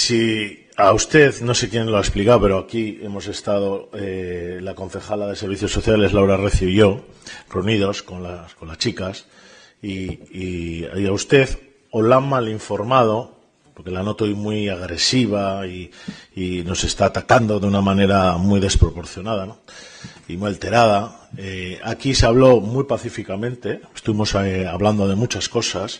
si a usted, no sé quién lo ha explicado, pero aquí hemos estado, eh, la concejala de Servicios Sociales, Laura Recio, y yo, reunidos con las, con las chicas, y, y, y a usted o la han mal informado, porque la noto muy agresiva y, y nos está atacando de una manera muy desproporcionada, ¿no? Y muy alterada. Eh, aquí se habló muy pacíficamente, estuvimos eh, hablando de muchas cosas.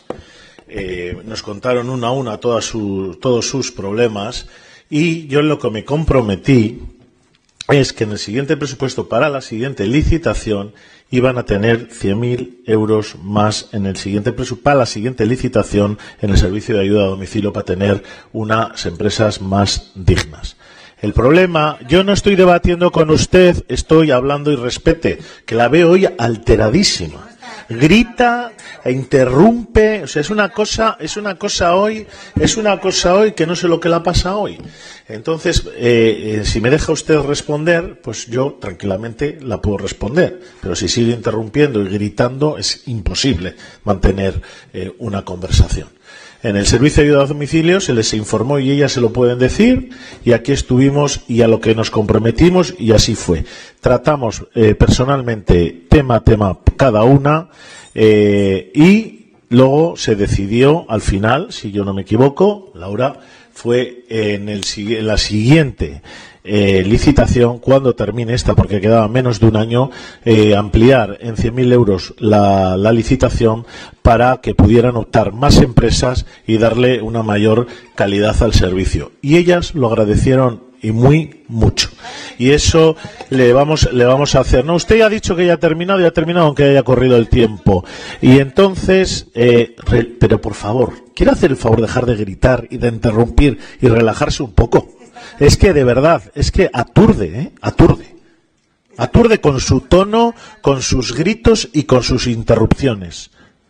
Eh, nos contaron una a una todas su, todos sus problemas y yo en lo que me comprometí es que en el siguiente presupuesto para la siguiente licitación iban a tener cien mil euros más en el siguiente presupuesto para la siguiente licitación en el servicio de ayuda a domicilio para tener unas empresas más dignas. El problema, yo no estoy debatiendo con usted, estoy hablando y respete, que la veo hoy alteradísima. Grita e interrumpe, o sea, es una cosa, es una cosa hoy, es una cosa hoy que no sé lo que la pasa hoy. Entonces, eh, eh, si me deja usted responder, pues yo tranquilamente la puedo responder. Pero si sigue interrumpiendo y gritando, es imposible mantener eh, una conversación. En el servicio de ayuda a domicilio se les informó y ellas se lo pueden decir y aquí estuvimos y a lo que nos comprometimos y así fue. Tratamos eh, personalmente tema a tema cada una eh, y luego se decidió al final, si yo no me equivoco, Laura, fue en, el, en la siguiente eh, licitación, cuando termine esta, porque quedaba menos de un año, eh, ampliar en cien mil euros la, la licitación para que pudieran optar más empresas y darle una mayor calidad al servicio. Y ellas lo agradecieron y muy mucho. Y eso le vamos le vamos a hacer. No, usted ya ha dicho que ya ha terminado, ya ha terminado aunque haya corrido el tiempo. Y entonces, eh, re, pero por favor, ¿quiere hacer el favor de dejar de gritar y de interrumpir y relajarse un poco? Es que de verdad, es que aturde, ¿eh? Aturde. Aturde con su tono, con sus gritos y con sus interrupciones.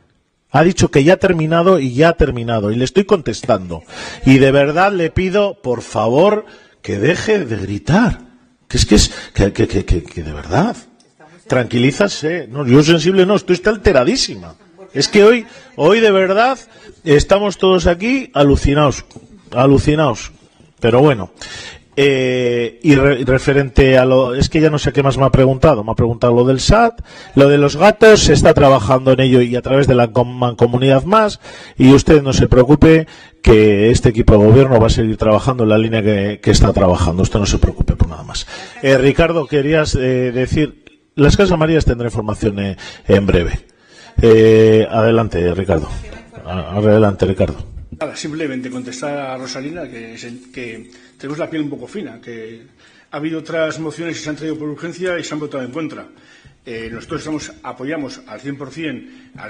Ha dicho que ya ha terminado y ya ha terminado. Y le estoy contestando. Y de verdad le pido, por favor, que deje de gritar. Que es que es, que, que, que, que, que de verdad. Tranquilízase. No, yo sensible no, estoy está alteradísima. Es que hoy, hoy de verdad, estamos todos aquí alucinados. Alucinados. Pero bueno. Eh, y re, referente a lo, es que ya no sé qué más me ha preguntado, me ha preguntado lo del S A T, lo de los gatos, se está trabajando en ello y a través de la Mancomunidad Más, y usted no se preocupe que este equipo de gobierno va a seguir trabajando en la línea que, que está trabajando, usted no se preocupe por nada más. Eh, Ricardo, querías eh, decir, las Casas Marías tendrá información eh, en breve. Eh, adelante, Ricardo. Adelante, Ricardo. Nada, simplemente contestar a Rosalina que, que tenemos la piel un poco fina, que ha habido otras mociones que se han traído por urgencia y se han votado en contra. Eh, nosotros estamos, apoyamos al cien por cien al